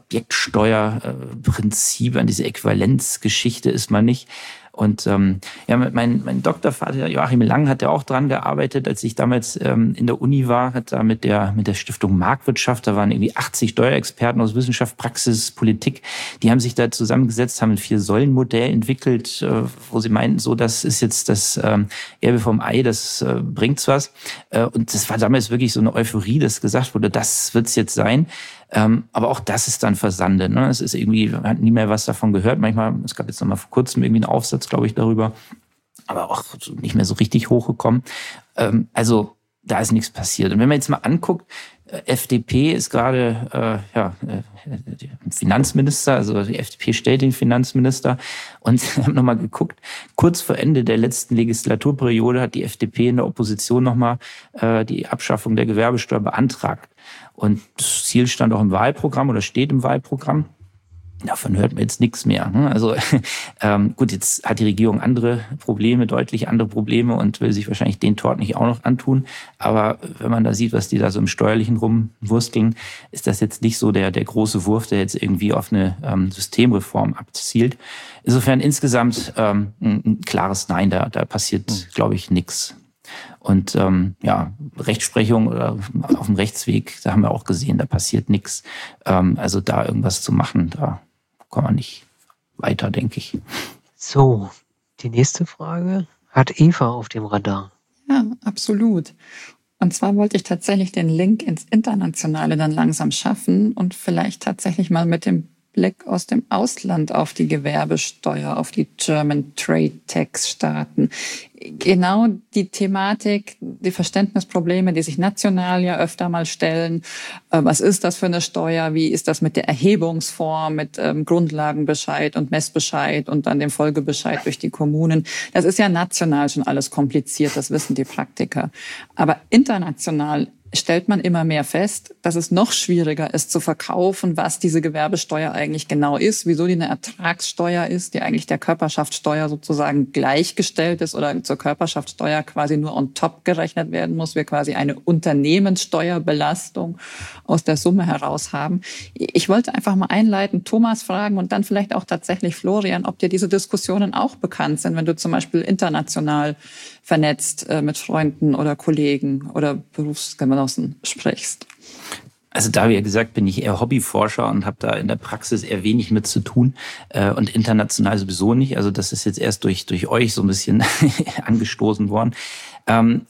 Objektsteuerprinzip, an diese Äquivalenzgeschichte ist man nicht. Und ähm, ja, mein, mein Doktorvater Joachim Lang hat ja auch dran gearbeitet, als ich damals ähm, in der Uni war, hat da mit der mit der Stiftung Marktwirtschaft, da waren irgendwie achtzig Steuerexperten aus Wissenschaft, Praxis, Politik, die haben sich da zusammengesetzt, haben ein Vier-Säulen-Modell entwickelt, äh, wo sie meinten, so, das ist jetzt das ähm, Erbe vom Ei, das äh, bringt's was. Äh, und das war damals wirklich so eine Euphorie, dass gesagt wurde, das wird's jetzt sein. Ähm, aber auch das ist dann versandet. Ne? Es ist irgendwie, man hat nie mehr was davon gehört. Manchmal, es gab jetzt noch mal vor kurzem irgendwie einen Aufsatz, glaube ich, darüber, aber auch nicht mehr so richtig hochgekommen. Ähm, also da ist nichts passiert. Und wenn man jetzt mal anguckt, äh, F D P ist gerade äh, ja äh, Finanzminister, also die F D P stellt den Finanzminister. Und ich habe nochmal geguckt, kurz vor Ende der letzten Legislaturperiode hat die F D P in der Opposition nochmal äh, die Abschaffung der Gewerbesteuer beantragt. Und das Ziel stand auch im Wahlprogramm oder steht im Wahlprogramm. Davon hört man jetzt nichts mehr. Ne? Also ähm, gut, jetzt hat die Regierung andere Probleme, deutlich andere Probleme und will sich wahrscheinlich den Tort nicht auch noch antun. Aber wenn man da sieht, was die da so im Steuerlichen rumwursteln, ist das jetzt nicht so der, der große Wurf, der jetzt irgendwie auf eine ähm, Systemreform abzielt. Insofern insgesamt ähm, ein, ein klares Nein, da, da passiert, mhm. glaube ich, nichts. Und ähm, ja, Rechtsprechung oder auf dem Rechtsweg, da haben wir auch gesehen, da passiert nichts. Ähm, also da irgendwas zu machen, da kommt man nicht weiter, denke ich. So, die nächste Frage hat Eva auf dem Radar. Ja, absolut. Und zwar wollte ich tatsächlich den Link ins Internationale dann langsam schaffen und vielleicht tatsächlich mal mit dem Blick aus dem Ausland auf die Gewerbesteuer, auf die German Trade Tax starten. Genau die Thematik, die Verständnisprobleme, die sich national ja öfter mal stellen. Was ist das für eine Steuer? Wie ist das mit der Erhebungsform, mit ähm, Grundlagenbescheid und Messbescheid und dann dem Folgebescheid durch die Kommunen? Das ist ja national schon alles kompliziert, das wissen die Praktiker. Aber international stellt man immer mehr fest, dass es noch schwieriger ist zu verkaufen, was diese Gewerbesteuer eigentlich genau ist, wieso die eine Ertragssteuer ist, die eigentlich der Körperschaftssteuer sozusagen gleichgestellt ist oder zur Körperschaftssteuer quasi nur on top gerechnet werden muss, wir quasi eine Unternehmenssteuerbelastung aus der Summe heraus haben. Ich wollte einfach mal einleiten, Thomas fragen und dann vielleicht auch tatsächlich Florian, ob dir diese Diskussionen auch bekannt sind, wenn du zum Beispiel international vernetzt äh, mit Freunden oder Kollegen oder Berufsgenossen sprichst. Also da, wie gesagt, bin ich eher Hobbyforscher und habe da in der Praxis eher wenig mit zu tun äh, und international sowieso nicht. Also das ist jetzt erst durch durch euch so ein bisschen angestoßen worden. Ähm,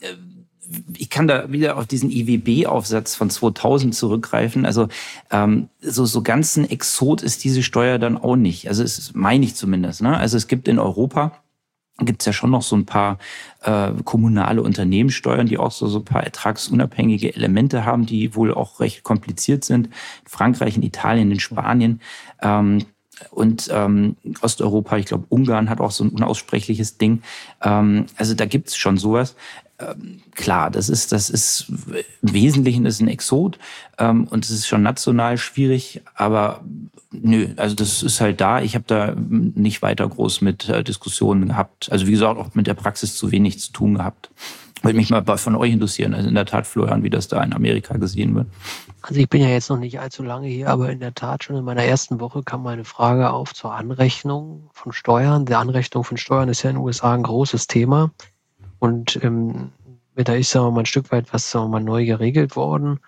ich kann da wieder auf diesen I W B-Aufsatz von zweitausend zurückgreifen. Also ähm, so so ganz ein Exot ist diese Steuer dann auch nicht. Also es meine ich zumindest. Ne? Also es gibt in Europa gibt es ja schon noch so ein paar äh, kommunale Unternehmenssteuern, die auch so, so ein paar ertragsunabhängige Elemente haben, die wohl auch recht kompliziert sind. In Frankreich, in Italien, in Spanien ähm, und ähm, Osteuropa, ich glaube Ungarn hat auch so ein unaussprechliches Ding. Ähm, also da gibt es schon sowas. Ähm, klar, das ist, das ist im Wesentlichen ist ein Exot ähm, und es ist schon national schwierig, aber nö, also das ist halt da. Ich habe da nicht weiter groß mit äh, Diskussionen gehabt. Also wie gesagt, auch mit der Praxis zu wenig zu tun gehabt. Würde mich mal von euch interessieren, also in der Tat, Florian, wie das da in Amerika gesehen wird. Also ich bin ja jetzt noch nicht allzu lange hier, aber in der Tat schon in meiner ersten Woche kam meine Frage auf zur Anrechnung von Steuern. Die Anrechnung von Steuern ist ja in den U S A ein großes Thema. Und ähm, da ist, sagen wir mal, ein Stück weit was, sagen wir mal, neu geregelt worden.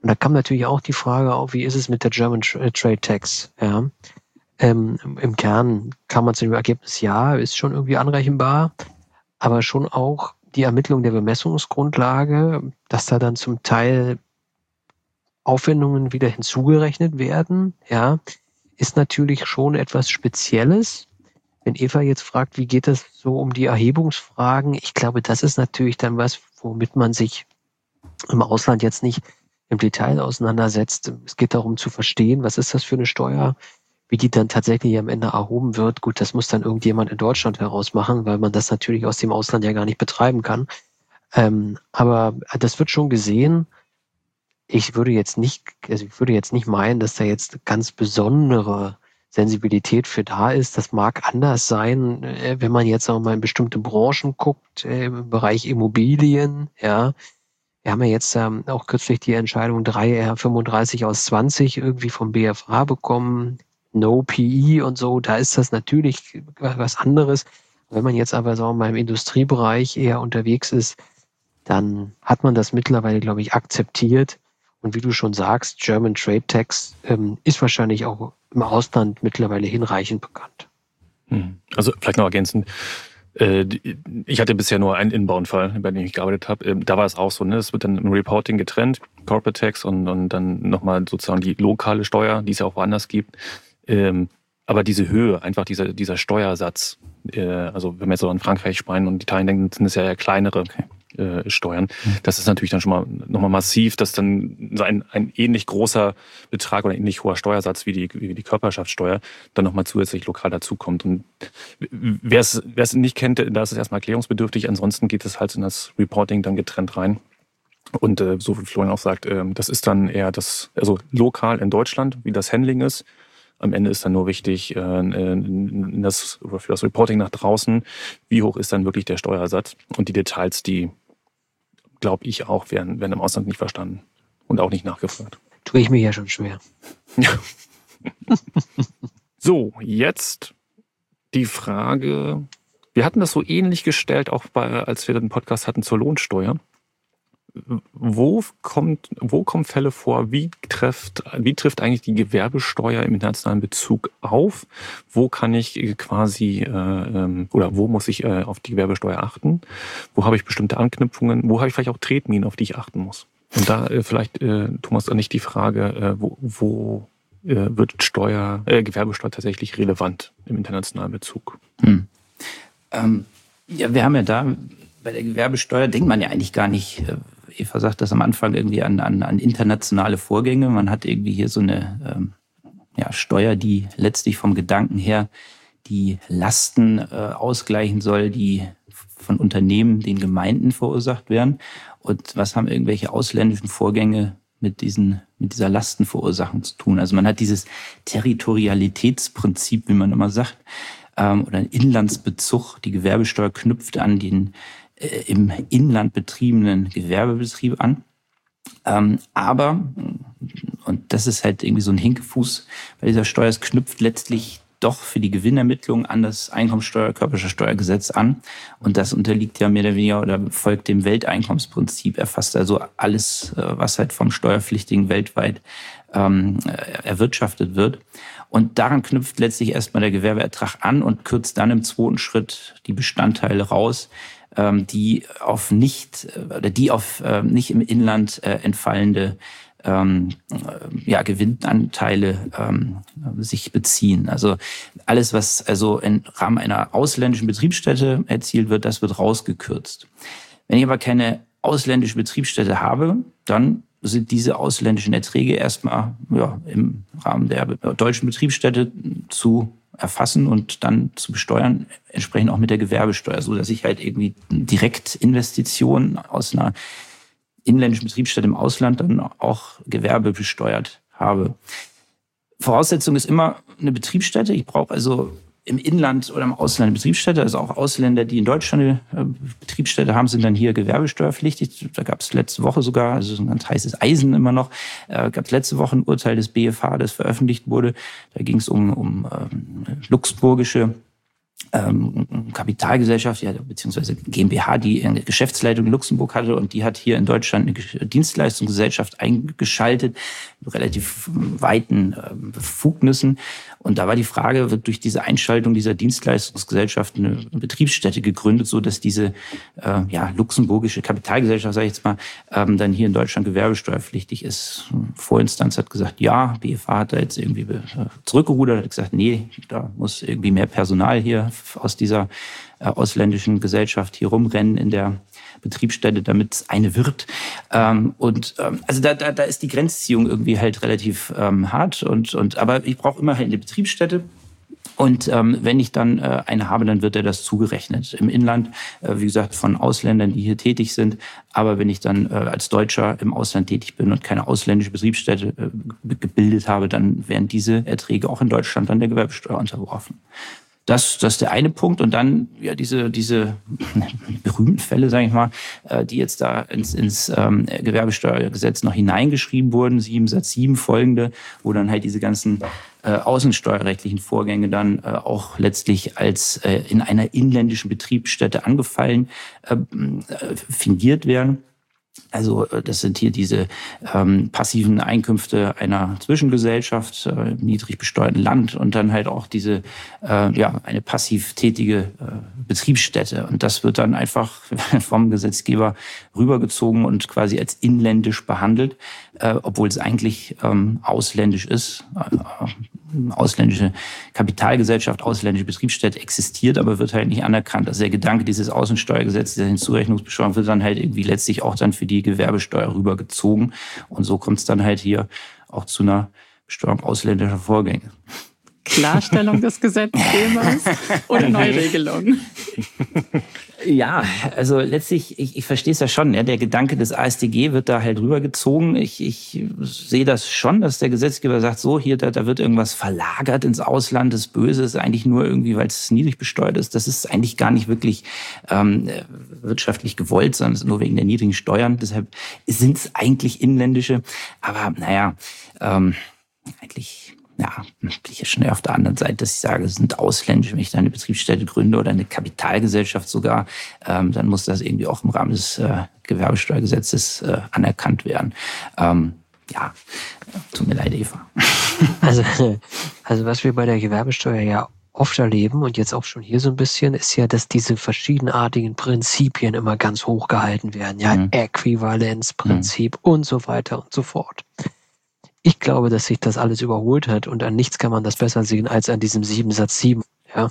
Und da kam natürlich auch die Frage auf, wie ist es mit der German Trade Tax? Ja. Ähm, im Kern kam man zu dem Ergebnis, ja, ist schon irgendwie anrechenbar, aber schon auch die Ermittlung der Bemessungsgrundlage, dass da dann zum Teil Aufwendungen wieder hinzugerechnet werden, ja, ist natürlich schon etwas Spezielles. Wenn Eva jetzt fragt, wie geht es so um die Erhebungsfragen, ich glaube, das ist natürlich dann was, womit man sich im Ausland jetzt nicht im Detail auseinandersetzt. Es geht darum zu verstehen, was ist das für eine Steuer, wie die dann tatsächlich am Ende erhoben wird. Gut, das muss dann irgendjemand in Deutschland herausmachen, weil man das natürlich aus dem Ausland ja gar nicht betreiben kann. Ähm, aber das wird schon gesehen. Ich würde jetzt nicht, also ich würde jetzt nicht meinen, dass da jetzt ganz besondere Sensibilität für da ist. Das mag anders sein, wenn man jetzt auch mal in bestimmte Branchen guckt, im Bereich Immobilien, ja. Wir haben ja jetzt ähm, auch kürzlich die Entscheidung drei R fünfunddreißig aus zwanzig irgendwie vom B F H bekommen, No P E und so, da ist das natürlich was anderes. Wenn man jetzt aber, sagen wir mal, im Industriebereich eher unterwegs ist, dann hat man das mittlerweile, glaube ich, akzeptiert. Und wie du schon sagst, German Trade Tax ähm, ist wahrscheinlich auch im Ausland mittlerweile hinreichend bekannt. Also vielleicht noch ergänzend. Ich hatte bisher nur einen Inbound-Fall, bei dem ich gearbeitet habe. Da war es auch so, ne? Es wird dann im Reporting getrennt, Corporate Tax und, und dann nochmal sozusagen die lokale Steuer, die es ja auch woanders gibt. Aber diese Höhe, einfach dieser, dieser Steuersatz, also wenn wir jetzt so an Frankreich, Spanien und Italien denken, sind es ja eher kleinere okay. Steuern. Das ist natürlich dann schon mal nochmal massiv, dass dann ein, ein ähnlich großer Betrag oder ähnlich hoher Steuersatz wie die, wie die Körperschaftssteuer dann nochmal zusätzlich lokal dazukommt. Und wer es, wer es nicht kennt, da ist es erstmal erklärungsbedürftig. Ansonsten geht es halt in das Reporting dann getrennt rein. Und äh, so wie Florian auch sagt, äh, das ist dann eher das, also lokal in Deutschland, wie das Handling ist. Am Ende ist dann nur wichtig, äh, in das, für das Reporting nach draußen, wie hoch ist dann wirklich der Steuersatz. Und die Details, die glaube ich auch, werden, werden im Ausland nicht verstanden und auch nicht nachgefragt. Tue ich mir ja schon schwer. Ja. So, jetzt die Frage, wir hatten das so ähnlich gestellt, auch bei, als wir den Podcast hatten zur Lohnsteuer. Wo kommt, wo kommen Fälle vor? Wie trifft, wie trifft eigentlich die Gewerbesteuer im internationalen Bezug auf? Wo kann ich quasi, äh, oder wo muss ich äh, auf die Gewerbesteuer achten? Wo habe ich bestimmte Anknüpfungen? Wo habe ich vielleicht auch Tretminen, auf die ich achten muss? Und da äh, vielleicht, äh, Thomas, nicht die Frage, äh, wo, wo äh, wird Steuer, äh, Gewerbesteuer tatsächlich relevant im internationalen Bezug? Hm. Ähm, ja, wir haben ja da bei der Gewerbesteuer, denkt man ja eigentlich gar nicht, äh, Eva sagt das am Anfang irgendwie an, an, an internationale Vorgänge. Man hat irgendwie hier so eine ähm, ja, Steuer, die letztlich vom Gedanken her die Lasten äh, ausgleichen soll, die von Unternehmen den Gemeinden verursacht werden. Und was haben irgendwelche ausländischen Vorgänge mit diesen mit dieser Lastenverursachung zu tun? Also man hat dieses Territorialitätsprinzip, wie man immer sagt, ähm, oder einen Inlandsbezug. Die Gewerbesteuer knüpft an den im Inland betriebenen Gewerbebetrieb an. Ähm, aber, und das ist halt irgendwie so ein Hinkefuß bei dieser Steuer, es knüpft letztlich doch für die Gewinnermittlung an das Einkommensteuer-, Körperschaftsteuergesetz an. Und das unterliegt ja mehr oder weniger oder folgt dem Welteinkommensprinzip, erfasst also alles, was halt vom Steuerpflichtigen weltweit ähm, erwirtschaftet wird. Und daran knüpft letztlich erstmal der Gewerbeertrag an und kürzt dann im zweiten Schritt die Bestandteile raus, die auf nicht oder die auf äh, nicht im Inland äh, entfallende ähm, ja, Gewinnanteile ähm, sich beziehen. Also alles, was also im Rahmen einer ausländischen Betriebsstätte erzielt wird, das wird rausgekürzt. Wenn ich aber keine ausländische Betriebsstätte habe, dann sind diese ausländischen Erträge erstmal ja, im Rahmen der deutschen Betriebsstätte zu erfassen und dann zu besteuern, entsprechend auch mit der Gewerbesteuer, so dass ich halt irgendwie direkt Investitionen aus einer inländischen Betriebsstätte im Ausland dann auch Gewerbe besteuert habe. Voraussetzung ist immer eine Betriebsstätte. Ich brauche also im Inland oder im Ausland eine Betriebsstätte. Also auch Ausländer, die in Deutschland eine Betriebsstätte haben, sind dann hier gewerbesteuerpflichtig. Da gab es letzte Woche sogar, also so ein ganz heißes Eisen immer noch, äh, gab es letzte Woche ein Urteil des B F H, das veröffentlicht wurde. Da ging es um, um ähm, luxemburgische ähm, Kapitalgesellschaft, ja, beziehungsweise GmbH, die eine Geschäftsleitung in Luxemburg hatte und die hat hier in Deutschland eine Dienstleistungsgesellschaft eingeschaltet, mit relativ weiten äh, Befugnissen. Und da war die Frage, wird durch diese Einschaltung dieser Dienstleistungsgesellschaft eine Betriebsstätte gegründet, so dass diese äh, ja, luxemburgische Kapitalgesellschaft, sage ich jetzt mal, ähm, dann hier in Deutschland gewerbesteuerpflichtig ist. Vorinstanz hat gesagt, ja, B F A hat da jetzt irgendwie äh, zurückgerudert, hat gesagt, nee, da muss irgendwie mehr Personal hier aus dieser äh, ausländischen Gesellschaft hier rumrennen in der Betriebsstätte, damit es eine wird. Ähm, und ähm, also da, da, da ist die Grenzziehung irgendwie halt relativ ähm, hart. Und, und aber ich brauche immer halt eine Betriebsstätte. Und ähm, wenn ich dann äh, eine habe, dann wird er das zugerechnet. Im Inland, äh, wie gesagt, von Ausländern, die hier tätig sind. Aber wenn ich dann äh, als Deutscher im Ausland tätig bin und keine ausländische Betriebsstätte äh, gebildet habe, dann werden diese Erträge auch in Deutschland dann der Gewerbesteuer unterworfen. Das, das ist der eine Punkt. Und dann ja diese diese berühmten Fälle, sage ich mal, äh, die jetzt da ins, ins ähm, Gewerbesteuergesetz noch hineingeschrieben wurden, sieben Satz sieben folgende, wo dann halt diese ganzen äh, außensteuerrechtlichen Vorgänge dann äh, auch letztlich als äh, in einer inländischen Betriebsstätte angefallen äh, äh, fingiert werden. Also das sind hier diese ähm, passiven Einkünfte einer Zwischengesellschaft, äh, niedrig besteuerten Land und dann halt auch diese äh, ja eine passiv tätige äh, Betriebsstätte. Und das wird dann einfach vom Gesetzgeber rübergezogen und quasi als inländisch behandelt, äh, obwohl es eigentlich ähm, ausländisch ist. Äh, ausländische Kapitalgesellschaft, ausländische Betriebsstätte existiert, aber wird halt nicht anerkannt. Also der Gedanke dieses Außensteuergesetzes, dieser Hinzurechnungsbesteuerung wird dann halt irgendwie letztlich auch dann für die Gewerbesteuer rübergezogen. Und so kommt es dann halt hier auch zu einer Besteuerung ausländischer Vorgänge. Klarstellung des Gesetzgebers oder Neuregelung? Ja, also letztlich, ich, ich verstehe es ja schon, ja, der Gedanke des A S D G wird da halt rübergezogen. Ich, ich sehe das schon, dass der Gesetzgeber sagt, so hier, da, da wird irgendwas verlagert ins Ausland, das Böse ist eigentlich nur irgendwie, weil es niedrig besteuert ist. Das ist eigentlich gar nicht wirklich ähm, wirtschaftlich gewollt, sondern es ist nur wegen der niedrigen Steuern. Deshalb sind es eigentlich inländische, aber naja, ähm, eigentlich... Ja, bin ich ja schon eher auf der anderen Seite, dass ich sage, es sind ausländische, wenn ich da eine Betriebsstätte gründe oder eine Kapitalgesellschaft sogar, ähm, dann muss das irgendwie auch im Rahmen des äh, Gewerbesteuergesetzes äh, anerkannt werden. Ähm, ja, tut mir leid, Eva. Also, also was wir bei der Gewerbesteuer ja oft erleben und jetzt auch schon hier so ein bisschen, ist ja, dass diese verschiedenartigen Prinzipien immer ganz hoch gehalten werden. Ja, mhm. Äquivalenzprinzip mhm. und so weiter und so fort. Ich glaube, dass sich das alles überholt hat und an nichts kann man das besser sehen als an diesem sieben Satz sieben. Ja,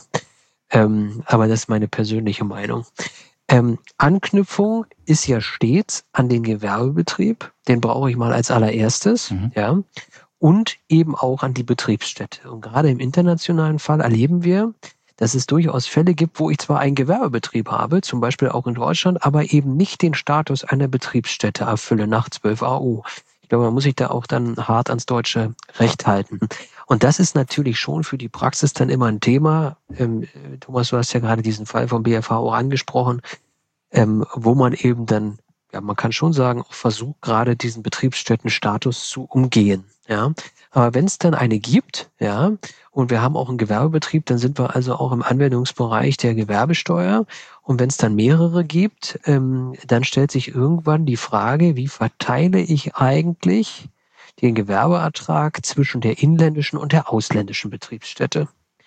ähm, aber das ist meine persönliche Meinung. Ähm, Anknüpfung ist ja stets an den Gewerbebetrieb. Den brauche ich mal als allererstes. Mhm. Ja, und eben auch an die Betriebsstätte. Und gerade im internationalen Fall erleben wir, dass es durchaus Fälle gibt, wo ich zwar einen Gewerbebetrieb habe, zum Beispiel auch in Deutschland, aber eben nicht den Status einer Betriebsstätte erfülle nach zwölf A U. Ich glaube, man muss sich da auch dann hart ans deutsche Recht halten. Und das ist natürlich schon für die Praxis dann immer ein Thema. Ähm, Thomas, du hast ja gerade diesen Fall vom B F H auch angesprochen, ähm, wo man eben dann, ja, man kann schon sagen, auch versucht, gerade diesen Betriebsstättenstatus zu umgehen. Ja, aber wenn es dann eine gibt, ja, und wir haben auch einen Gewerbebetrieb, dann sind wir also auch im Anwendungsbereich der Gewerbesteuer. Und wenn es dann mehrere gibt, ähm, dann stellt sich irgendwann die Frage, wie verteile ich eigentlich den Gewerbeertrag zwischen der inländischen und der ausländischen Betriebsstätte?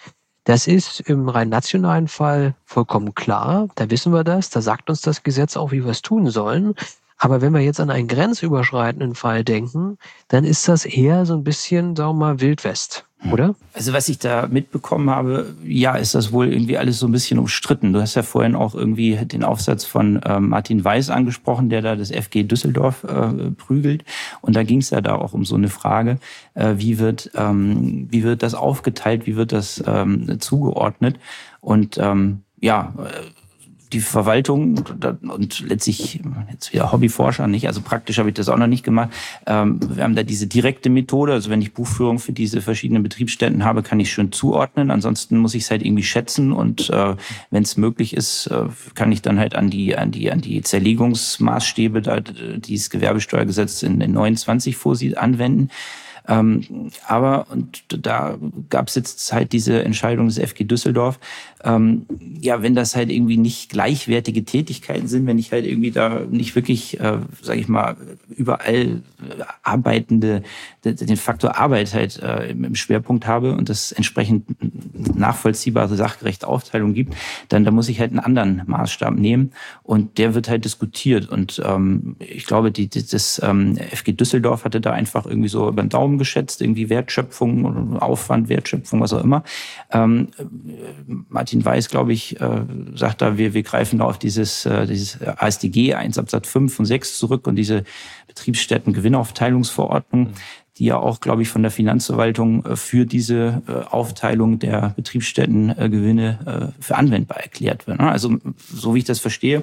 Das ist im rein nationalen Fall vollkommen klar. Da wissen wir das. Da sagt uns das Gesetz auch, wie wir es tun sollen. Aber wenn wir jetzt an einen grenzüberschreitenden Fall denken, dann ist das eher so ein bisschen, sagen wir mal, Wildwest, oder? Also was ich da mitbekommen habe, ja, ist das wohl irgendwie alles so ein bisschen umstritten. Du hast ja vorhin auch irgendwie den Aufsatz von äh, Martin Weiß angesprochen, der da das F G Düsseldorf äh, prügelt. Und da ging es ja da auch um so eine Frage, äh, wie wird ähm, wie wird das aufgeteilt, wie wird das ähm, zugeordnet? Und ähm, ja, äh, die Verwaltung und letztlich jetzt wieder Hobbyforscher nicht, also praktisch habe ich das auch noch nicht gemacht. Wir haben da diese direkte Methode, also wenn ich Buchführung für diese verschiedenen Betriebsstätten habe, kann ich schön zuordnen. Ansonsten muss ich es halt irgendwie schätzen und wenn es möglich ist, kann ich dann halt an die an die an die Zerlegungsmaßstäbe, da dieses Gewerbesteuergesetz in neunundzwanzig vorsieht, anwenden. Ähm, aber, und da gab es jetzt halt diese Entscheidung des F G Düsseldorf, ähm, ja, wenn das halt irgendwie nicht gleichwertige Tätigkeiten sind, wenn ich halt irgendwie da nicht wirklich, äh, sage ich mal, überall arbeitende, den Faktor Arbeit halt äh, im Schwerpunkt habe und das entsprechend nachvollziehbare, sachgerechte Aufteilung gibt, dann da muss ich halt einen anderen Maßstab nehmen und der wird halt diskutiert. Und ähm, ich glaube, die, die, das ähm, F G Düsseldorf hatte da einfach irgendwie so über den Daumen geschätzt, irgendwie Wertschöpfung, Aufwand, Wertschöpfung, was auch immer. Ähm, Martin Weiß, glaube ich, äh, sagt da, wir, wir greifen da auf dieses, äh, dieses A S D G eins Absatz fünf und sechs zurück und diese Betriebsstätten-Gewinnaufteilungsverordnung, die ja auch, glaube ich, von der Finanzverwaltung für diese Aufteilung der Betriebsstättengewinne für anwendbar erklärt wird. Also so wie ich das verstehe,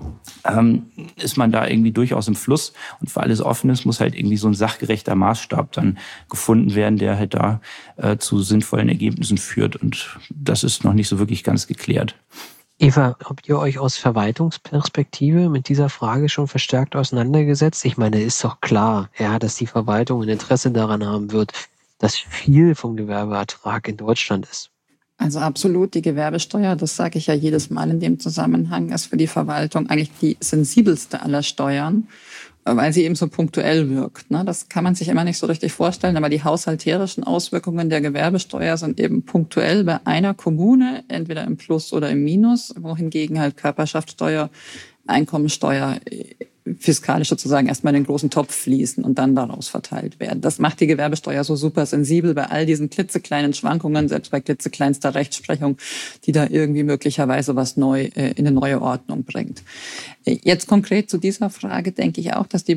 ist man da irgendwie durchaus im Fluss. Und für alles Offenes muss halt irgendwie so ein sachgerechter Maßstab dann gefunden werden, der halt da zu sinnvollen Ergebnissen führt. Und das ist noch nicht so wirklich ganz geklärt. Eva, habt ihr euch aus Verwaltungsperspektive mit dieser Frage schon verstärkt auseinandergesetzt? Ich meine, ist doch klar, ja, dass die Verwaltung ein Interesse daran haben wird, dass viel vom Gewerbeertrag in Deutschland ist. Also absolut, die Gewerbesteuer, das sage ich ja jedes Mal in dem Zusammenhang, ist für die Verwaltung eigentlich die sensibelste aller Steuern, weil sie eben so punktuell wirkt. Das kann man sich immer nicht so richtig vorstellen, aber die haushalterischen Auswirkungen der Gewerbesteuer sind eben punktuell bei einer Kommune, entweder im Plus oder im Minus, wohingegen halt Körperschaftssteuer, Einkommensteuer fiskalisch sozusagen erstmal in den großen Topf fließen und dann daraus verteilt werden. Das macht die Gewerbesteuer so super sensibel bei all diesen klitzekleinen Schwankungen, selbst bei klitzekleinster Rechtsprechung, die da irgendwie möglicherweise was neu in eine neue Ordnung bringt. Jetzt konkret zu dieser Frage denke ich auch, dass die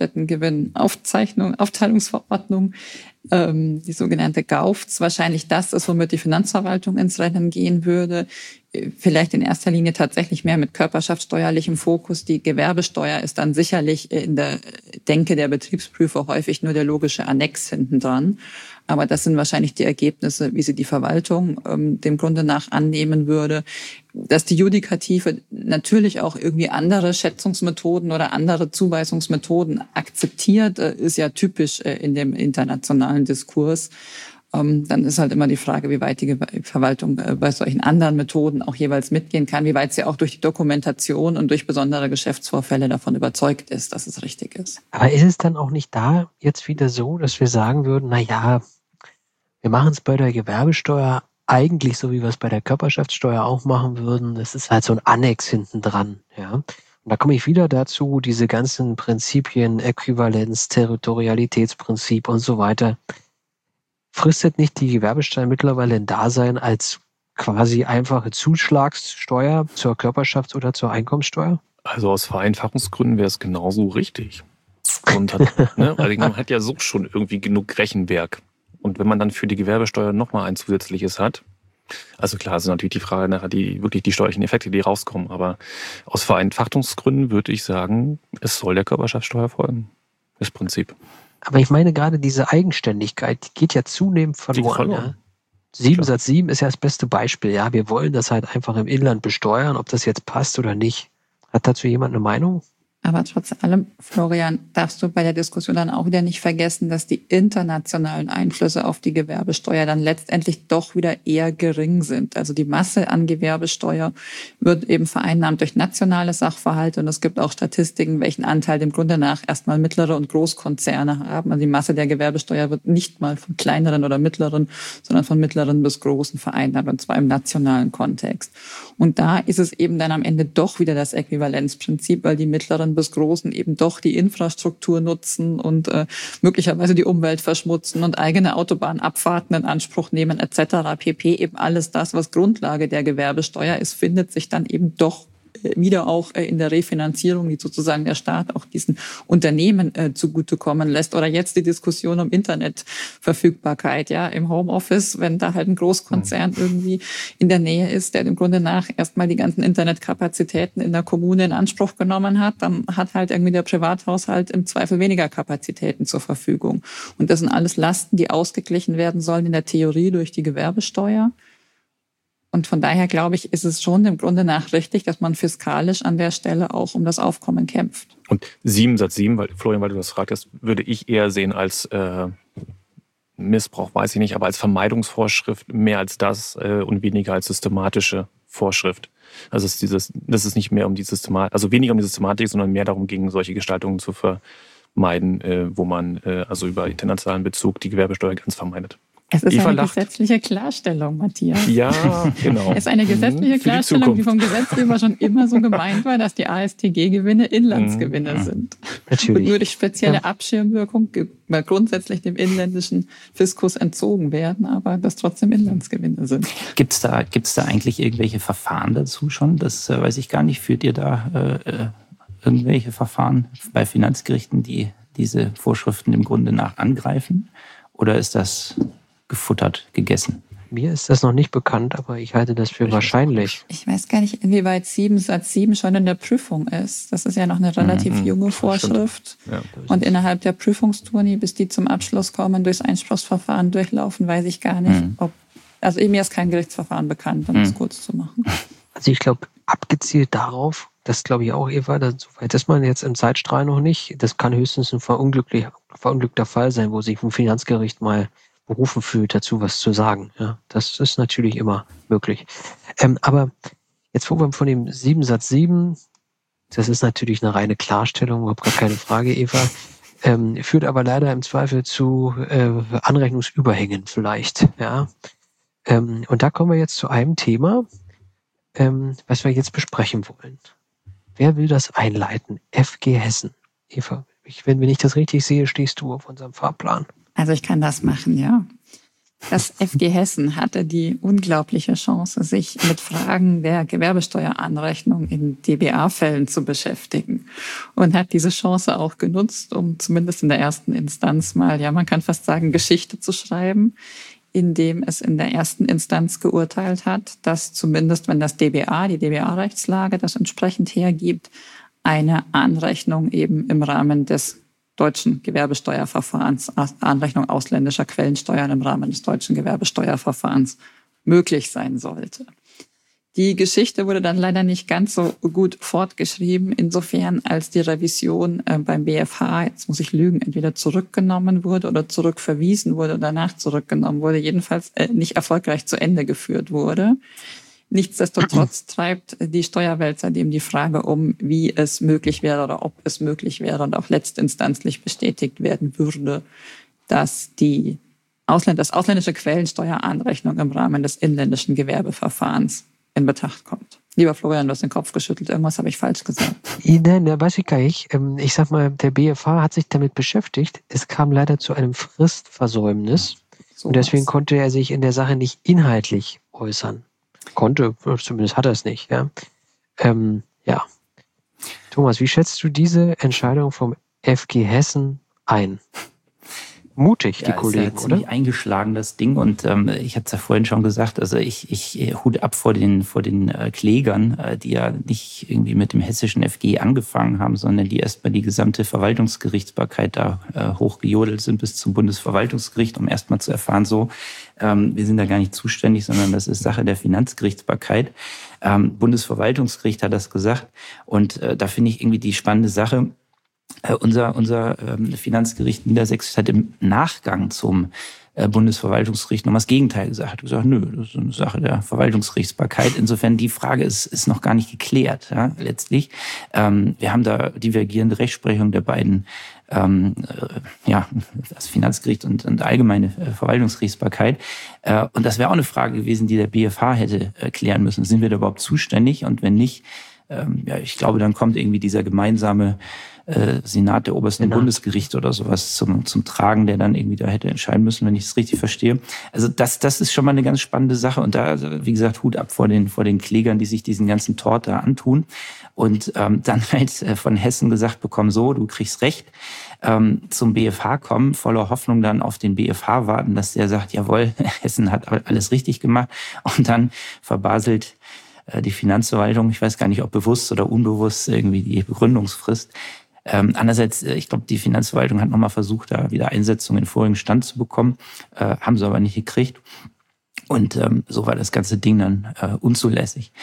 Betriebsstättengewinnaufzeichnung, Aufteilungsverordnung, ähm, die sogenannte Gaufz, wahrscheinlich das ist, womit die Finanzverwaltung ins Rennen gehen würde. Vielleicht in erster Linie tatsächlich mehr mit körperschaftssteuerlichem Fokus. Die Gewerbesteuer ist dann sicherlich in der Denke der Betriebsprüfer häufig nur der logische Annex hinten dran. Aber das sind wahrscheinlich die Ergebnisse, wie sie die Verwaltung ähm, dem Grunde nach annehmen würde. Dass die Judikative natürlich auch irgendwie andere Schätzungsmethoden oder andere Zuweisungsmethoden akzeptiert, äh, ist ja typisch äh, in dem internationalen Diskurs. Ähm, dann ist halt immer die Frage, wie weit die Verwaltung äh, bei solchen anderen Methoden auch jeweils mitgehen kann, wie weit sie auch durch die Dokumentation und durch besondere Geschäftsvorfälle davon überzeugt ist, dass es richtig ist. Aber ist es dann auch nicht da jetzt wieder so, dass wir sagen würden, na ja, wir machen es bei der Gewerbesteuer eigentlich so, wie wir es bei der Körperschaftssteuer auch machen würden. Das ist halt so ein Annex hinten dran, ja. Und da komme ich wieder dazu, diese ganzen Prinzipien, Äquivalenz, Territorialitätsprinzip und so weiter. Fristet nicht die Gewerbesteuer mittlerweile ein Dasein als quasi einfache Zuschlagssteuer zur Körperschafts- oder zur Einkommensteuer? Also aus Vereinfachungsgründen wäre es genauso richtig. Und hat, ne, also man hat ja so schon irgendwie genug Rechenwerk. Und wenn man dann für die Gewerbesteuer nochmal ein zusätzliches hat, also klar, sind natürlich die Frage nachher, die wirklich die steuerlichen Effekte, die rauskommen. Aber aus Vereinfachungsgründen würde ich sagen, es soll der Körperschaftssteuer folgen. Das Prinzip. Aber ich meine gerade diese Eigenständigkeit, die geht ja zunehmend verloren. verloren. Ja? sieben Satz sieben ist ja das beste Beispiel. Ja, wir wollen das halt einfach im Inland besteuern, ob das jetzt passt oder nicht. Hat dazu jemand eine Meinung? Aber trotz allem, Florian, darfst du bei der Diskussion dann auch wieder nicht vergessen, dass die internationalen Einflüsse auf die Gewerbesteuer dann letztendlich doch wieder eher gering sind. Also die Masse an Gewerbesteuer wird eben vereinnahmt durch nationale Sachverhalte und es gibt auch Statistiken, welchen Anteil dem Grunde nach erstmal mittlere und Großkonzerne haben. Also die Masse der Gewerbesteuer wird nicht mal von kleineren oder mittleren, sondern von mittleren bis großen vereinnahmt, und zwar im nationalen Kontext. Und da ist es eben dann am Ende doch wieder das Äquivalenzprinzip, weil die mittleren bis großen eben doch die Infrastruktur nutzen und äh, möglicherweise die Umwelt verschmutzen und eigene Autobahnabfahrten in Anspruch nehmen et cetera pp. Eben alles das, was Grundlage der Gewerbesteuer ist, findet sich dann eben doch wieder auch in der Refinanzierung, die sozusagen der Staat auch diesen Unternehmen äh, zugutekommen lässt. Oder jetzt die Diskussion um Internetverfügbarkeit, ja, im Homeoffice, wenn da halt ein Großkonzern irgendwie in der Nähe ist, der im Grunde nach erstmal die ganzen Internetkapazitäten in der Kommune in Anspruch genommen hat, dann hat halt irgendwie der Privathaushalt im Zweifel weniger Kapazitäten zur Verfügung. Und das sind alles Lasten, die ausgeglichen werden sollen in der Theorie durch die Gewerbesteuer. Und von daher, glaube ich, ist es schon im Grunde nach richtig, dass man fiskalisch an der Stelle auch um das Aufkommen kämpft. Und sieben Satz sieben, weil Florian, weil du das fragtest, würde ich eher sehen als äh, Missbrauch weiß ich nicht, aber als Vermeidungsvorschrift mehr als das äh, und weniger als systematische Vorschrift. Also es ist dieses, das ist nicht mehr um die Systematik, also weniger um die Systematik, sondern mehr darum ging, solche Gestaltungen zu vermeiden, äh, wo man äh, also über internationalen Bezug die Gewerbesteuer ganz vermeidet. Es ist Eva eine lacht. Gesetzliche Klarstellung, Matthias. Ja, genau. Es ist eine gesetzliche Für die Klarstellung, die Zukunft. vom Gesetzgeber schon immer so gemeint war, dass die A S T G-Gewinne Inlandsgewinne Mhm. sind. Natürlich. Und nur durch spezielle Ja. Abschirmwirkung ge- mal grundsätzlich dem inländischen Fiskus entzogen werden, aber das trotzdem Inlandsgewinne sind. Gibt's da, gibt's da eigentlich irgendwelche Verfahren dazu schon? Das äh, weiß ich gar nicht. Führt ihr da äh, äh, irgendwelche Verfahren bei Finanzgerichten, die diese Vorschriften im Grunde nach angreifen? Oder ist das gefuttert, gegessen? Mir ist das noch nicht bekannt, aber ich halte das für Ich wahrscheinlich. Ich weiß gar nicht, inwieweit sieben Satz sieben schon in der Prüfung ist. Das ist ja noch eine relativ Mhm, junge das stimmt. Vorschrift. Ja. Und innerhalb der Prüfungstournee, bis die zum Abschluss kommen, durchs Einspruchsverfahren durchlaufen, weiß ich gar nicht, Mhm. ob, also mir ist kein Gerichtsverfahren bekannt, um Mhm. es kurz zu machen. Also ich glaube, abgezielt darauf, das glaube ich auch, Eva, da, soweit ist man jetzt im Zeitstrahl noch nicht. Das kann höchstens ein verunglücklich, verunglückter Fall sein, wo sich ein Finanzgericht mal berufen fühlt, dazu was zu sagen. Ja, das ist natürlich immer möglich. Ähm, aber jetzt, wo wir von dem sieben Satz sieben, das ist natürlich eine reine Klarstellung, überhaupt gar keine Frage, Eva, ähm, führt aber leider im Zweifel zu äh, Anrechnungsüberhängen vielleicht. Ja, ähm, und da kommen wir jetzt zu einem Thema, ähm, was wir jetzt besprechen wollen. Wer will das einleiten? F G Hessen. Eva, ich, wenn, wenn ich das richtig sehe, stehst du auf unserem Fahrplan. Also ich kann das machen, ja. Das F G Hessen hatte die unglaubliche Chance, sich mit Fragen der Gewerbesteueranrechnung in D B A-Fällen zu beschäftigen und hat diese Chance auch genutzt, um zumindest in der ersten Instanz mal, ja, man kann fast sagen, Geschichte zu schreiben, indem es in der ersten Instanz geurteilt hat, dass zumindest, wenn das D B A, die D B A-Rechtslage das entsprechend hergibt, eine Anrechnung eben im Rahmen des deutschen Gewerbesteuerverfahrens, Anrechnung ausländischer Quellensteuern im Rahmen des deutschen Gewerbesteuerverfahrens möglich sein sollte. Die Geschichte wurde dann leider nicht ganz so gut fortgeschrieben, insofern als die Revision äh, beim B F H, jetzt muss ich lügen, entweder zurückgenommen wurde oder zurückverwiesen wurde oder danach zurückgenommen wurde, jedenfalls äh, nicht erfolgreich zu Ende geführt wurde. Nichtsdestotrotz treibt die Steuerwälzer dem die Frage um, wie es möglich wäre oder ob es möglich wäre und auch letztinstanzlich bestätigt werden würde, dass die Ausländ- das ausländische Quellensteueranrechnung im Rahmen des inländischen Gewerbeverfahrens in Betracht kommt. Lieber Florian, du hast den Kopf geschüttelt. Irgendwas habe ich falsch gesagt. Nein, da weiß ich gar nicht. Ich sag mal, der B F H hat sich damit beschäftigt. Es kam leider zu einem Fristversäumnis. So Und deswegen was. konnte er sich in der Sache nicht inhaltlich äußern. Konnte, zumindest hat er es nicht. Ja. Ähm, ja. Thomas, wie schätzt du diese Entscheidung vom F G Hessen ein? Mutig, die Ja, Kollegen, ist ja ziemlich oder? eingeschlagen, das Ding. Und ähm, ich hatte es ja vorhin schon gesagt, also ich, ich äh, Hut ab vor den, vor den äh, Klägern, äh, die ja nicht irgendwie mit dem hessischen F G angefangen haben, sondern die erstmal die gesamte Verwaltungsgerichtsbarkeit da äh, hochgejodelt sind bis zum Bundesverwaltungsgericht, um erstmal zu erfahren, so, ähm, wir sind da gar nicht zuständig, sondern das ist Sache der Finanzgerichtsbarkeit. Ähm, Bundesverwaltungsgericht hat das gesagt. Und äh, da finde ich irgendwie die spannende Sache, Äh, unser unser ähm, Finanzgericht Niedersächsisch hat im Nachgang zum äh, Bundesverwaltungsgericht noch mal das Gegenteil gesagt. Hat gesagt, nö, das ist eine Sache der Verwaltungsgerichtsbarkeit. Insofern die Frage ist ist noch gar nicht geklärt, ja, letztlich. Ähm, wir haben da divergierende Rechtsprechung der beiden, ähm, äh, ja, das Finanzgericht und, und allgemeine äh, Verwaltungsgerichtsbarkeit. Äh, und das wäre auch eine Frage gewesen, die der B F H hätte äh, klären müssen. Sind wir da überhaupt zuständig? Und wenn nicht, ähm, ja, ich glaube, dann kommt irgendwie dieser gemeinsame Äh, Senat der obersten Senat. Bundesgerichte oder sowas zum, zum Tragen, der dann irgendwie da hätte entscheiden müssen, wenn ich es richtig verstehe. Also das, das ist schon mal eine ganz spannende Sache. Und da, wie gesagt, Hut ab vor den, vor den Klägern, die sich diesen ganzen Tort da antun. Und ähm, dann halt äh, von Hessen gesagt bekommen, so, du kriegst recht, ähm, zum B F H kommen, voller Hoffnung dann auf den B F H warten, dass der sagt, jawohl, Hessen hat alles richtig gemacht. Und dann verbaselt äh, die Finanzverwaltung, ich weiß gar nicht, ob bewusst oder unbewusst, irgendwie die Begründungsfrist. Ähm, andererseits, ich glaube, die Finanzverwaltung hat nochmal versucht, da wieder Einsetzungen in vorigen Stand zu bekommen, äh, haben sie aber nicht gekriegt. Und ähm, so war das ganze Ding dann äh, unzulässig.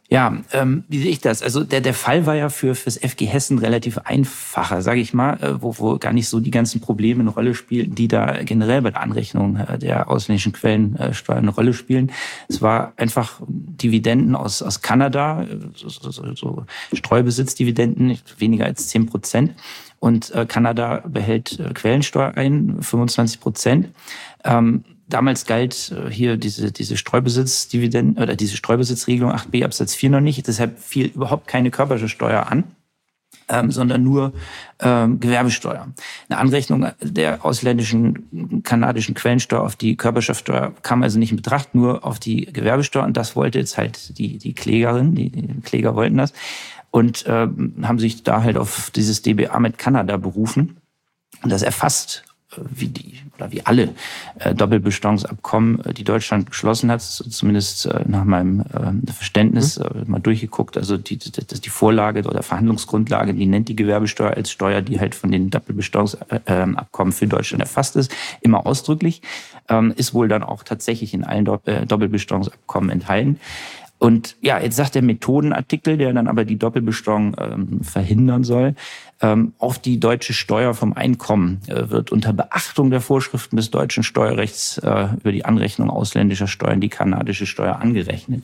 Ja, ähm, wie sehe ich das? Also der der Fall war ja für fürs F G Hessen relativ einfacher, sage ich mal, äh, wo wo gar nicht so die ganzen Probleme eine Rolle spielen, die da generell bei der Anrechnung äh, der ausländischen Quellensteuer äh, eine Rolle spielen. Es war einfach Dividenden aus aus Kanada, so, so, so, so Streubesitzdividenden, weniger als zehn Prozent. Und äh, Kanada behält äh, Quellensteuer ein, fünfundzwanzig Prozent. Ähm, Damals galt hier diese, diese Streubesitzdividenden oder diese Streubesitzregelung acht b Absatz vier noch nicht. Deshalb fiel überhaupt keine Körperschaftsteuer an, ähm, sondern nur ähm, Gewerbesteuer. Eine Anrechnung der ausländischen kanadischen Quellensteuer auf die Körperschaftsteuer kam also nicht in Betracht, nur auf die Gewerbesteuer. Und das wollte jetzt halt die, die Klägerin, die, die Kläger wollten das und ähm, haben sich da halt auf dieses D B A mit Kanada berufen. Und das erfasst wie die oder wie alle äh, Doppelbesteuerungsabkommen, äh, die Deutschland geschlossen hat, zumindest äh, nach meinem äh, Verständnis äh, mal durchgeguckt. Also die, die, die Vorlage oder Verhandlungsgrundlage, die nennt die Gewerbesteuer als Steuer, die halt von den Doppelbesteuerungsabkommen für Deutschland erfasst ist, immer ausdrücklich, ähm, ist wohl dann auch tatsächlich in allen Do- äh, Doppelbesteuerungsabkommen enthalten. Und ja, jetzt sagt der Methodenartikel, der dann aber die Doppelbesteuerung ähm, verhindern soll, ähm, auf die deutsche Steuer vom Einkommen äh, wird unter Beachtung der Vorschriften des deutschen Steuerrechts äh, über die Anrechnung ausländischer Steuern die kanadische Steuer angerechnet.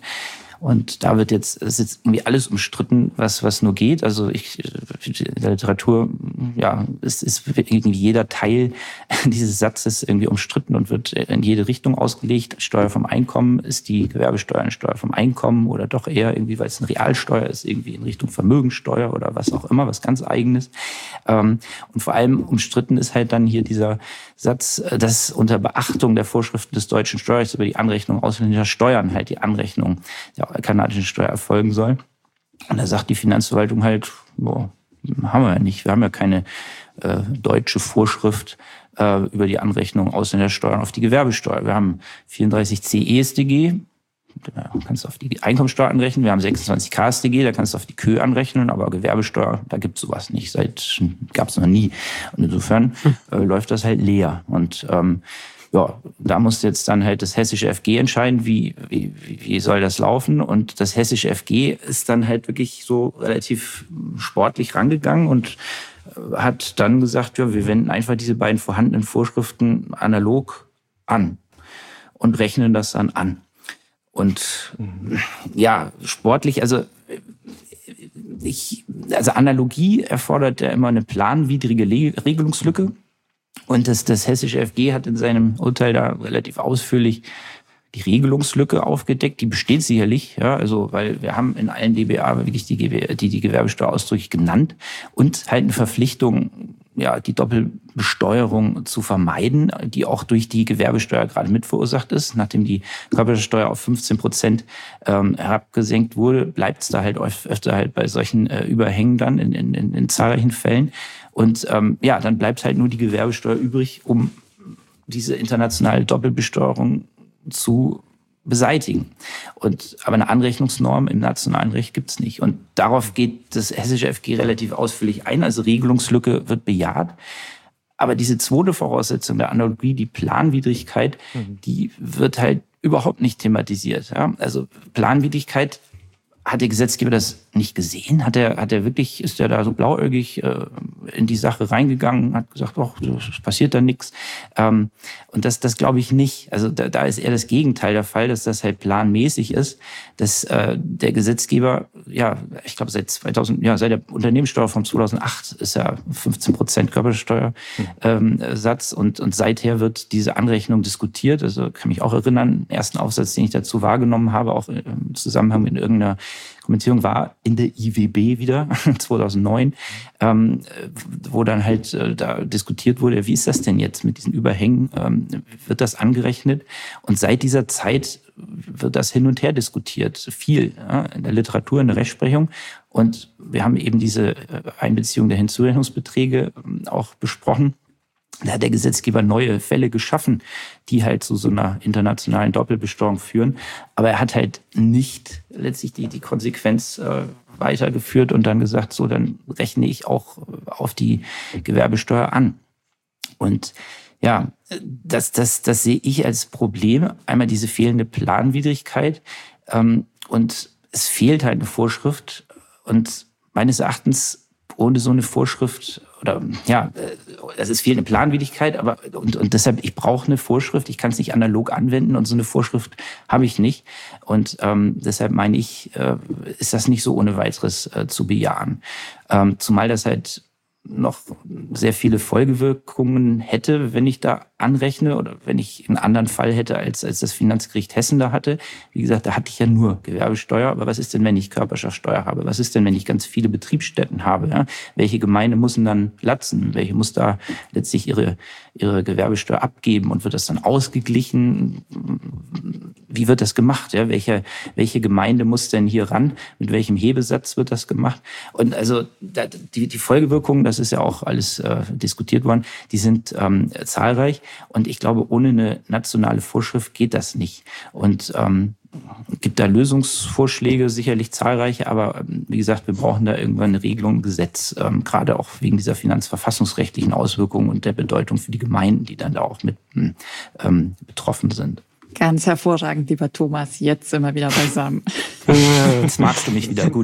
Und da wird jetzt, ist jetzt irgendwie alles umstritten, was, was nur geht. Also ich, in der Literatur, ja, ist, ist irgendwie jeder Teil dieses Satzes irgendwie umstritten und wird in jede Richtung ausgelegt. Steuer vom Einkommen, ist die Gewerbesteuer eine Steuer vom Einkommen oder doch eher irgendwie, weil es eine Realsteuer ist, irgendwie in Richtung Vermögensteuer oder was auch immer, was ganz Eigenes. Und vor allem umstritten ist halt dann hier dieser Satz, dass unter Beachtung der Vorschriften des deutschen Steuerrechts über die Anrechnung ausländischer Steuern halt die Anrechnung der kanadischen Steuer erfolgen soll. Und da sagt die Finanzverwaltung halt, boah, haben wir ja nicht. Wir haben ja keine äh, deutsche Vorschrift äh, über die Anrechnung ausländischer Steuern auf die Gewerbesteuer. Wir haben vierunddreißig c E S t G, da kannst du auf die Einkommensteuer anrechnen. Wir haben sechsundzwanzig K S t G, da kannst du auf die K Ö anrechnen, aber Gewerbesteuer, da gibt's sowas nicht. Seit gab's noch nie. Und insofern äh, läuft das halt leer. Und ähm, ja, da muss jetzt dann halt das hessische F G entscheiden, wie, wie, wie soll das laufen. Und das hessische F G ist dann halt wirklich so relativ sportlich rangegangen und hat dann gesagt, ja, wir wenden einfach diese beiden vorhandenen Vorschriften analog an und rechnen das dann an. Und ja, sportlich, also ich, also Analogie erfordert ja immer eine planwidrige Regelungslücke. Und das, das hessische F G hat in seinem Urteil da relativ ausführlich die Regelungslücke aufgedeckt. Die besteht sicherlich, ja, also weil wir haben in allen D B A wirklich die, die, die Gewerbesteuer ausdrücklich genannt und halt eine Verpflichtung, ja, die Doppelbesteuerung zu vermeiden, die auch durch die Gewerbesteuer gerade mit verursacht ist. Nachdem die Körperschaftsteuer auf fünfzehn Prozent ähm, herabgesenkt wurde, bleibt es da halt öfter halt bei solchen äh, Überhängen dann in, in, in, in zahlreichen Fällen. Und ähm, ja, dann bleibt halt nur die Gewerbesteuer übrig, um diese internationale Doppelbesteuerung zu beseitigen. Und aber eine Anrechnungsnorm im nationalen Recht gibt's nicht. Und darauf geht das hessische F G relativ ausführlich ein. Also Regelungslücke wird bejaht. Aber diese zweite Voraussetzung der Analogie, die Planwidrigkeit, mhm. die wird halt überhaupt nicht thematisiert. Ja? Also Planwidrigkeit, hat der Gesetzgeber das nicht gesehen? Hat er, hat er wirklich, ist er da so blauäugig äh, in die Sache reingegangen, hat gesagt, ach, es passiert da nichts. Ähm, und das, das glaube ich nicht. Also da, da ist eher das Gegenteil der Fall, dass das halt planmäßig ist, dass äh, der Gesetzgeber, ja, ich glaube seit zweitausend, ja, seit der Unternehmenssteuer von zweitausendacht ist ja fünfzehn Prozent Körperschaftsteuer ähm, Satz und und seither wird diese Anrechnung diskutiert. Also kann mich auch erinnern, den ersten Aufsatz, den ich dazu wahrgenommen habe, auch im Zusammenhang mit irgendeiner Kommentierung war in der I W B wieder, zweitausendneun, ähm, wo dann halt äh, da diskutiert wurde, wie ist das denn jetzt mit diesen Überhängen? Ähm, wird das angerechnet? Und seit dieser Zeit wird das hin und her diskutiert, viel ja, in der Literatur, in der Rechtsprechung. Und wir haben eben diese Einbeziehung der Hinzurechnungsbeträge äh, auch besprochen. Da hat der Gesetzgeber neue Fälle geschaffen, die halt zu so einer internationalen Doppelbesteuerung führen. Aber er hat halt nicht letztlich die, die Konsequenz äh, weitergeführt und dann gesagt, so, dann rechne ich auch auf die Gewerbesteuer an. Und ja, das, das, das sehe ich als Problem. Einmal diese fehlende Planwidrigkeit ähm, und es fehlt halt eine Vorschrift und meines Erachtens ohne so eine Vorschrift oder ja, also es fehlt eine Planwidrigkeit, aber und, und deshalb, ich brauche eine Vorschrift, ich kann es nicht analog anwenden und so eine Vorschrift habe ich nicht. Und ähm, deshalb meine ich, äh, ist das nicht so ohne weiteres äh, zu bejahen. Ähm, zumal das halt noch sehr viele Folgewirkungen hätte, wenn ich da anrechne oder wenn ich einen anderen Fall hätte, als, als das Finanzgericht Hessen da hatte. Wie gesagt, da hatte ich ja nur Gewerbesteuer. Aber was ist denn, wenn ich Körperschaftsteuer habe? Was ist denn, wenn ich ganz viele Betriebsstätten habe? Ja? Welche Gemeinde muss denn dann latzen? Welche muss da letztlich ihre, ihre Gewerbesteuer abgeben? Und wird das dann ausgeglichen? Wie wird das gemacht? Ja? Welche, welche Gemeinde muss denn hier ran? Mit welchem Hebesatz wird das gemacht? Und also die, die Folgewirkungen, das ist ja auch alles äh, diskutiert worden, die sind ähm, zahlreich. Und ich glaube, ohne eine nationale Vorschrift geht das nicht. Und ähm, gibt da Lösungsvorschläge, sicherlich zahlreiche, aber ähm, wie gesagt, wir brauchen da irgendwann eine Regelung, ein Gesetz, ähm, gerade auch wegen dieser finanzverfassungsrechtlichen Auswirkungen und der Bedeutung für die Gemeinden, die dann da auch mit ähm, betroffen sind. Ganz hervorragend, lieber Thomas, jetzt immer wieder beisammen. Jetzt magst du mich wieder gut.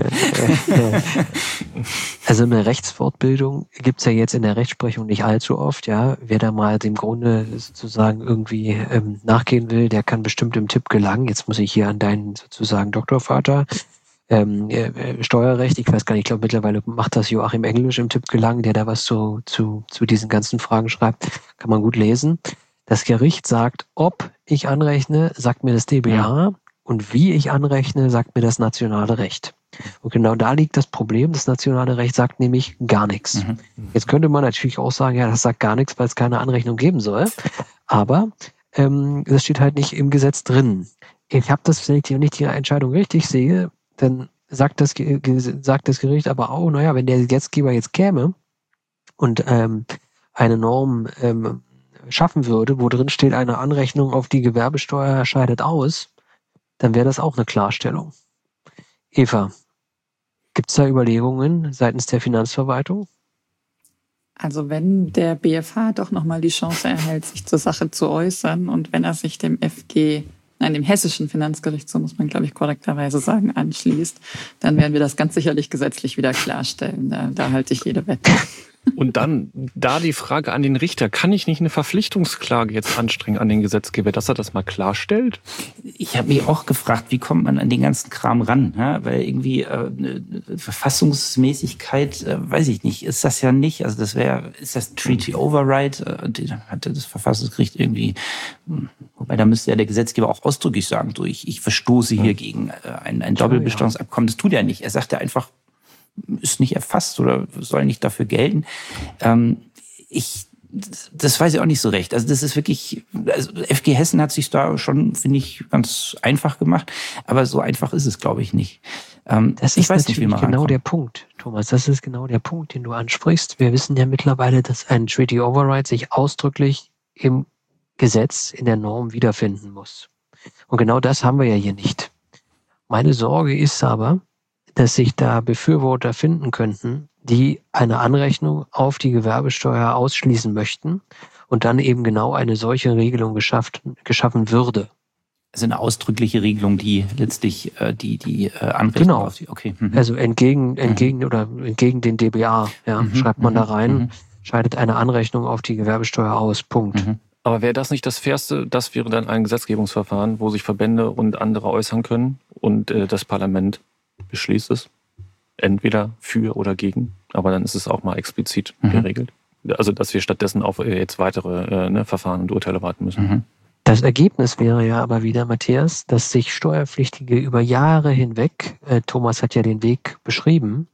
Also eine Rechtsfortbildung gibt's ja jetzt in der Rechtsprechung nicht allzu oft. Ja, wer da mal dem Grunde sozusagen irgendwie ähm, nachgehen will, der kann bestimmt im Tipp gelangen. Jetzt muss ich hier an deinen sozusagen Doktorvater ähm, äh, Steuerrecht, ich weiß gar nicht, ich glaube mittlerweile macht das Joachim Englisch im Tipp gelangen, der da was zu, zu, zu diesen ganzen Fragen schreibt. Kann man gut lesen. Das Gericht sagt, ob ich anrechne, sagt mir das D B A, ja. Und wie ich anrechne, sagt mir das nationale Recht. Und genau da liegt das Problem. Das nationale Recht sagt nämlich gar nichts. Mhm. Jetzt könnte man natürlich auch sagen, ja, das sagt gar nichts, weil es keine Anrechnung geben soll. Aber ähm, das steht halt nicht im Gesetz drin. Ich habe das, wenn ich nicht die Entscheidung richtig sehe, dann sagt das, sagt das Gericht aber auch, naja, wenn der Gesetzgeber jetzt käme und ähm, eine Norm ähm, schaffen würde, wo drin steht, eine Anrechnung auf die Gewerbesteuer scheidet aus, dann wäre das auch eine Klarstellung. Eva, gibt es da Überlegungen seitens der Finanzverwaltung? Also wenn der B F H doch nochmal die Chance erhält, sich zur Sache zu äußern und wenn er sich dem F G, nein, dem hessischen Finanzgericht, so muss man, glaube ich, korrekterweise sagen, anschließt, dann werden wir das ganz sicherlich gesetzlich wieder klarstellen. Da, da halte ich jede Wette. Und dann da die Frage an den Richter, kann ich nicht eine Verpflichtungsklage jetzt anstrengen an den Gesetzgeber, dass er das mal klarstellt? Ich habe mich auch gefragt, wie kommt man an den ganzen Kram ran? Ja? Weil irgendwie äh, Verfassungsmäßigkeit, äh, weiß ich nicht, ist das ja nicht. Also das wäre, ist das Treaty Override? Äh, hatte das Verfassungsgericht irgendwie, wobei da müsste ja der Gesetzgeber auch ausdrücklich sagen, so ich, ich verstoße hier gegen äh, ein, ein Doppelbesteuerungsabkommen. Das tut er nicht. Er sagt ja einfach, ist nicht erfasst oder soll nicht dafür gelten. Ähm, ich, das weiß ich auch nicht so recht. Also das ist wirklich, also F G Hessen hat sich da schon, finde ich, ganz einfach gemacht, aber so einfach ist es, glaube ich, nicht. Ähm, das ich ist weiß nicht, wie man genau rankommt. Der Punkt, Thomas. Das ist genau der Punkt, den du ansprichst. Wir wissen ja mittlerweile, dass ein Treaty Override sich ausdrücklich im Gesetz, in der Norm wiederfinden muss. Und genau das haben wir ja hier nicht. Meine Sorge ist aber, dass sich da Befürworter finden könnten, die eine Anrechnung auf die Gewerbesteuer ausschließen möchten und dann eben genau eine solche Regelung geschafft, geschaffen würde. Also eine ausdrückliche Regelung, die letztlich äh, die die äh, Anrechnung genau. auf die, okay. Mhm. Also entgegen entgegen mhm. oder entgegen den D B A, ja, mhm. schreibt man mhm. da rein, mhm. scheidet eine Anrechnung auf die Gewerbesteuer aus. Punkt. Mhm. Aber wäre das nicht das Fairste? Das wäre dann ein Gesetzgebungsverfahren, wo sich Verbände und andere äußern können und äh, das Parlament beschließt es. Entweder für oder gegen. Aber dann ist es auch mal explizit mhm. geregelt. Also, dass wir stattdessen auf jetzt weitere äh, ne, Verfahren und Urteile warten müssen. Mhm. Das Ergebnis wäre ja aber wieder, Matthias, dass sich Steuerpflichtige über Jahre hinweg, äh, Thomas hat ja den Weg beschrieben,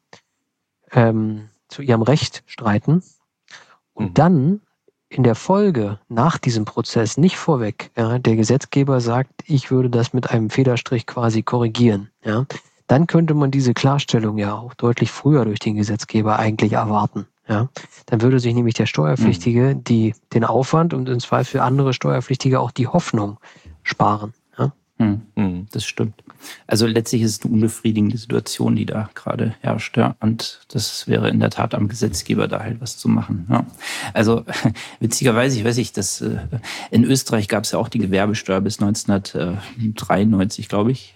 ähm, zu ihrem Recht streiten und mhm. dann in der Folge nach diesem Prozess, nicht vorweg, ja, der Gesetzgeber sagt, ich würde das mit einem Federstrich quasi korrigieren, ja, dann könnte man diese Klarstellung ja auch deutlich früher durch den Gesetzgeber eigentlich erwarten. Ja, dann würde sich nämlich der Steuerpflichtige die, den Aufwand und im Zweifel für andere Steuerpflichtige auch die Hoffnung sparen. Ja? Mhm, das stimmt. Also letztlich ist es eine unbefriedigende Situation, die da gerade herrscht. Ja? Und das wäre in der Tat am Gesetzgeber da halt was zu machen. Ja? Also witzigerweise, ich weiß nicht, dass, in Österreich gab es ja auch die Gewerbesteuer bis neunzehnhundertdreiundneunzig, glaube ich.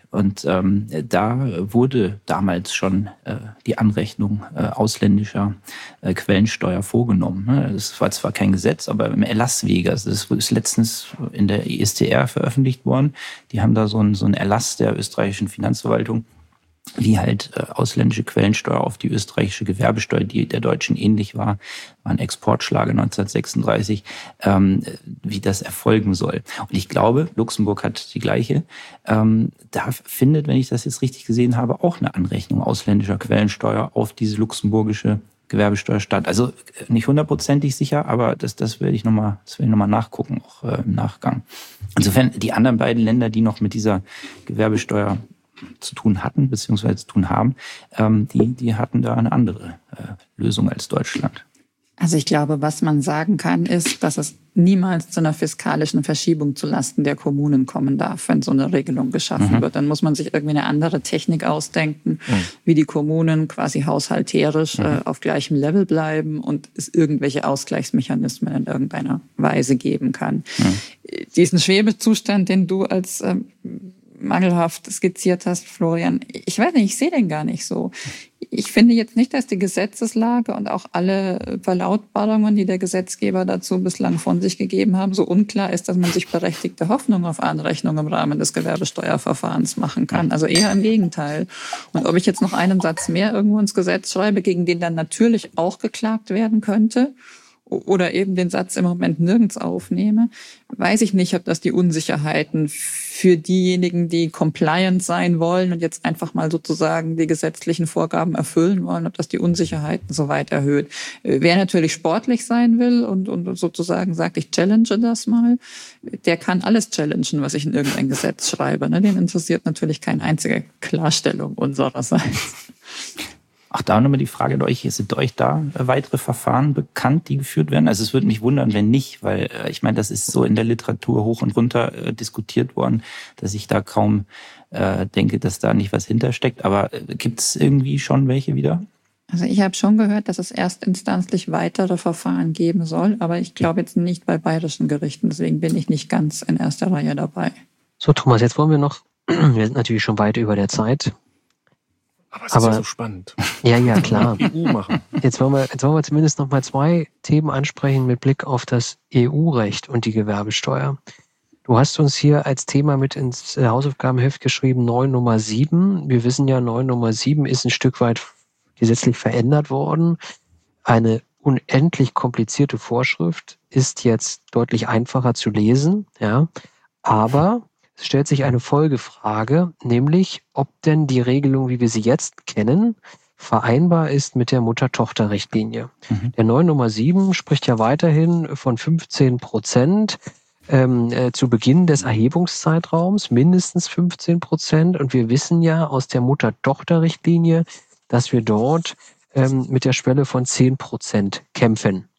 Und ähm, da wurde damals schon äh, die Anrechnung äh, ausländischer äh, Quellensteuer vorgenommen. Ne? Das war zwar kein Gesetz, aber im Erlasswege. Also das ist letztens in der E S T R veröffentlicht worden. Die haben da so einen, so einen Erlass der österreichischen Finanzverwaltung, wie halt äh, ausländische Quellensteuer auf die österreichische Gewerbesteuer, die der deutschen ähnlich war, war ein Exportschlager neunzehnhundertsechsunddreißig, ähm, wie das erfolgen soll. Und ich glaube, Luxemburg hat die gleiche. Ähm, da findet, wenn ich das jetzt richtig gesehen habe, auch eine Anrechnung ausländischer Quellensteuer auf diese luxemburgische Gewerbesteuer statt. Also nicht hundertprozentig sicher, aber das, das werde ich nochmal, das werde ich nochmal nachgucken, auch äh, im Nachgang. Insofern die anderen beiden Länder, die noch mit dieser Gewerbesteuer zu tun hatten, beziehungsweise zu tun haben, ähm, die, die hatten da eine andere äh, Lösung als Deutschland. Also ich glaube, was man sagen kann, ist, dass es niemals zu einer fiskalischen Verschiebung zulasten der Kommunen kommen darf, wenn so eine Regelung geschaffen mhm. wird. Dann muss man sich irgendwie eine andere Technik ausdenken, mhm. wie die Kommunen quasi haushalterisch mhm. äh, auf gleichem Level bleiben und es irgendwelche Ausgleichsmechanismen in irgendeiner Weise geben kann. Mhm. Diesen Schwebezustand, den du als ähm, mangelhaft skizziert hast, Florian, ich weiß nicht, ich sehe den gar nicht so. Ich finde jetzt nicht, dass die Gesetzeslage und auch alle Verlautbarungen, die der Gesetzgeber dazu bislang von sich gegeben haben, so unklar ist, dass man sich berechtigte Hoffnung auf Anrechnung im Rahmen des Gewerbesteuerverfahrens machen kann. Also eher im Gegenteil. Und ob ich jetzt noch einen Satz mehr irgendwo ins Gesetz schreibe, gegen den dann natürlich auch geklagt werden könnte, oder eben den Satz im Moment nirgends aufnehme, weiß ich nicht, ob das die Unsicherheiten für diejenigen, die compliant sein wollen und jetzt einfach mal sozusagen die gesetzlichen Vorgaben erfüllen wollen, ob das die Unsicherheiten so weit erhöht. Wer natürlich sportlich sein will und, und sozusagen sagt, ich challenge das mal, der kann alles challengen, was ich in irgendein Gesetz schreibe. Den interessiert natürlich keine einzige Klarstellung unsererseits. Auch da nochmal die Frage an euch, sind euch da weitere Verfahren bekannt, die geführt werden? Also es würde mich wundern, wenn nicht, weil äh, ich meine, das ist so in der Literatur hoch und runter äh, diskutiert worden, dass ich da kaum äh, denke, dass da nicht was hintersteckt. Aber äh, gibt es irgendwie schon welche wieder? Also ich habe schon gehört, dass es erstinstanzlich weitere Verfahren geben soll, aber ich glaube jetzt nicht bei bayerischen Gerichten, deswegen bin ich nicht ganz in erster Reihe dabei. So, Thomas, jetzt wollen wir noch, wir sind natürlich schon weit über der Zeit. Aber es ist ja so spannend. Ja, ja, klar. E U machen. Jetzt wollen wir, jetzt wollen wir zumindest noch mal zwei Themen ansprechen mit Blick auf das E U-Recht und die Gewerbesteuer. Du hast uns hier als Thema mit ins Hausaufgabenheft geschrieben, neun Nummer sieben. Wir wissen ja, neun Nummer sieben ist ein Stück weit gesetzlich verändert worden. Eine unendlich komplizierte Vorschrift ist jetzt deutlich einfacher zu lesen, ja. Aber es stellt sich eine Folgefrage, nämlich ob denn die Regelung, wie wir sie jetzt kennen, vereinbar ist mit der Mutter-Tochter-Richtlinie. Mhm. Der neun Nummer sieben spricht ja weiterhin von fünfzehn Prozent ähm, äh, zu Beginn des Erhebungszeitraums, mindestens fünfzehn Prozent. Und wir wissen ja aus der Mutter-Tochter-Richtlinie, dass wir dort ähm, mit der Schwelle von zehn Prozent kämpfen.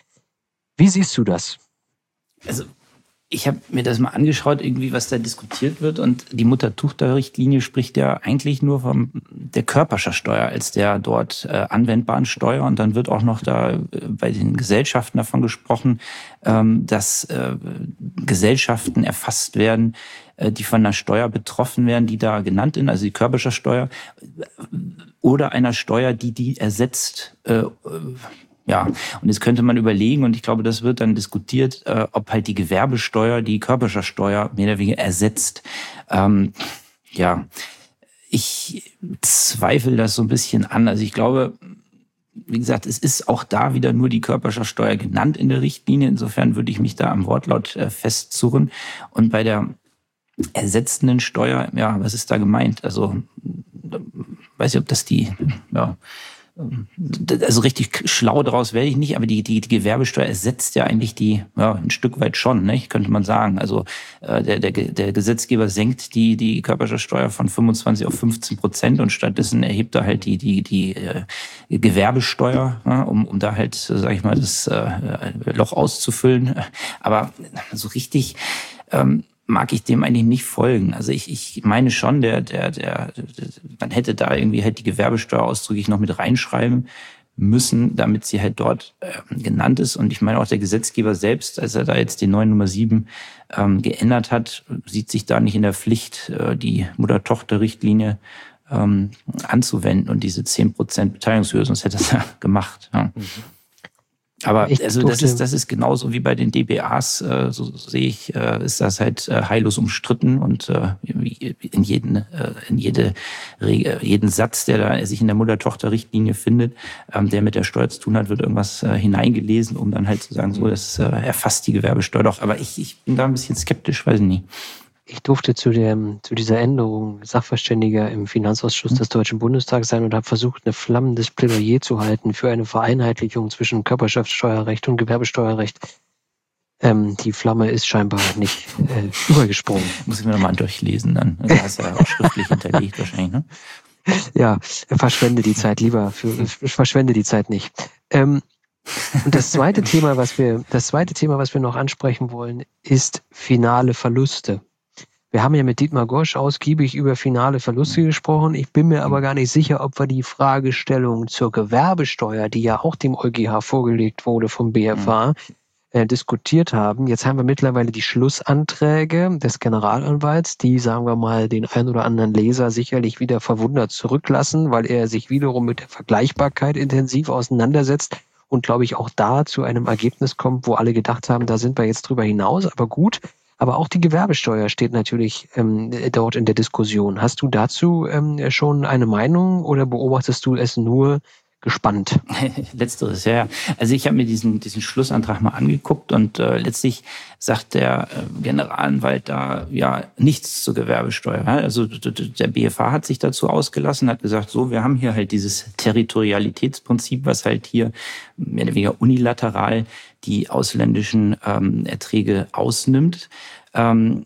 Wie siehst du das? Also ich habe mir das mal angeschaut, irgendwie, was da diskutiert wird. Und die Mutter-Tochter-Richtlinie spricht ja eigentlich nur von der Körperschaftsteuer als der dort äh, anwendbaren Steuer. Und dann wird auch noch da äh, bei den Gesellschaften davon gesprochen, ähm, dass äh, Gesellschaften erfasst werden, äh, die von einer Steuer betroffen werden, die da genannt sind, also die Körperschaftsteuer, oder einer Steuer, die die ersetzt. Äh, Ja, und jetzt könnte man überlegen, und ich glaube, das wird dann diskutiert, äh, ob halt die Gewerbesteuer die Körperschaftsteuer mehr oder weniger ersetzt. Ähm, ja, ich zweifle das so ein bisschen an. Also ich glaube, wie gesagt, es ist auch da wieder nur die Körperschaftsteuer genannt in der Richtlinie. Insofern würde ich mich da am Wortlaut äh, festzurren. Und bei der ersetzenden Steuer, ja, was ist da gemeint? Also, weiß ich, ob das die, ja, also richtig schlau daraus werde ich nicht, aber die, die, die Gewerbesteuer ersetzt ja eigentlich die, ja, ein Stück weit schon, ne, könnte man sagen. Also äh, der, der, der Gesetzgeber senkt die, die Körperschaftsteuer von fünfundzwanzig auf fünfzehn Prozent und stattdessen erhebt er halt die, die, die äh, Gewerbesteuer, ja, um, um da halt, sag ich mal, das äh, Loch auszufüllen. Aber so richtig ähm, mag ich dem eigentlich nicht folgen. Also ich, ich meine schon, der, der, der, der, man hätte da irgendwie halt die Gewerbesteuer ausdrücklich noch mit reinschreiben müssen, damit sie halt dort äh, genannt ist. Und ich meine auch der Gesetzgeber selbst, als er da jetzt die neue Nummer sieben ähm, geändert hat, sieht sich da nicht in der Pflicht, äh, die Mutter-Tochter-Richtlinie ähm, anzuwenden und diese zehn Prozent Beteiligungshöhe, sonst hätte er es ja gemacht. Ja. Mhm. Aber ich also das ist das ist genauso wie bei den D B As, äh, so sehe ich, äh, ist das halt äh, heillos umstritten und äh, in jeden äh, in jede Regel, jeden Satz, der da sich in der Mutter-Tochter-Richtlinie findet, ähm, der mit der Steuer zu tun hat, wird irgendwas äh, hineingelesen, um dann halt zu sagen, so das äh, erfasst die Gewerbesteuer doch. Aber ich ich bin da ein bisschen skeptisch, weiß ich nicht. Ich durfte zu, dem, zu dieser Änderung Sachverständiger im Finanzausschuss des Deutschen Bundestags sein und habe versucht, ein flammendes Plädoyer zu halten für eine Vereinheitlichung zwischen Körperschaftssteuerrecht und Gewerbesteuerrecht. Ähm, die Flamme ist scheinbar nicht äh, übergesprungen. Muss ich mir nochmal durchlesen dann. Du hast ja auch schriftlich hinterlegt wahrscheinlich, ne? Ja, verschwende die Zeit lieber. Für, verschwende die Zeit nicht. Ähm, und das zweite Thema, was wir, das zweite Thema, was wir noch ansprechen wollen, ist finale Verluste. Wir haben ja mit Dietmar Gosch ausgiebig über finale Verluste gesprochen. Ich bin mir aber gar nicht sicher, ob wir die Fragestellung zur Gewerbesteuer, die ja auch dem EuGH vorgelegt wurde vom B F H, äh, diskutiert haben. Jetzt haben wir mittlerweile die Schlussanträge des Generalanwalts, die, sagen wir mal, den ein oder anderen Leser sicherlich wieder verwundert zurücklassen, weil er sich wiederum mit der Vergleichbarkeit intensiv auseinandersetzt und, glaube ich, auch da zu einem Ergebnis kommt, wo alle gedacht haben, da sind wir jetzt drüber hinaus, aber gut. Aber auch die Gewerbesteuer steht natürlich ähm, dort in der Diskussion. Hast du dazu ähm, schon eine Meinung oder beobachtest du es nur gespannt? Letzteres, ja. Also ich habe mir diesen diesen Schlussantrag mal angeguckt und äh, letztlich sagt der äh, Generalanwalt da ja nichts zur Gewerbesteuer. Also der B F H hat sich dazu ausgelassen, hat gesagt, so, wir haben hier halt dieses Territorialitätsprinzip, was halt hier mehr oder weniger unilateral die ausländischen ähm, Erträge ausnimmt. Ähm,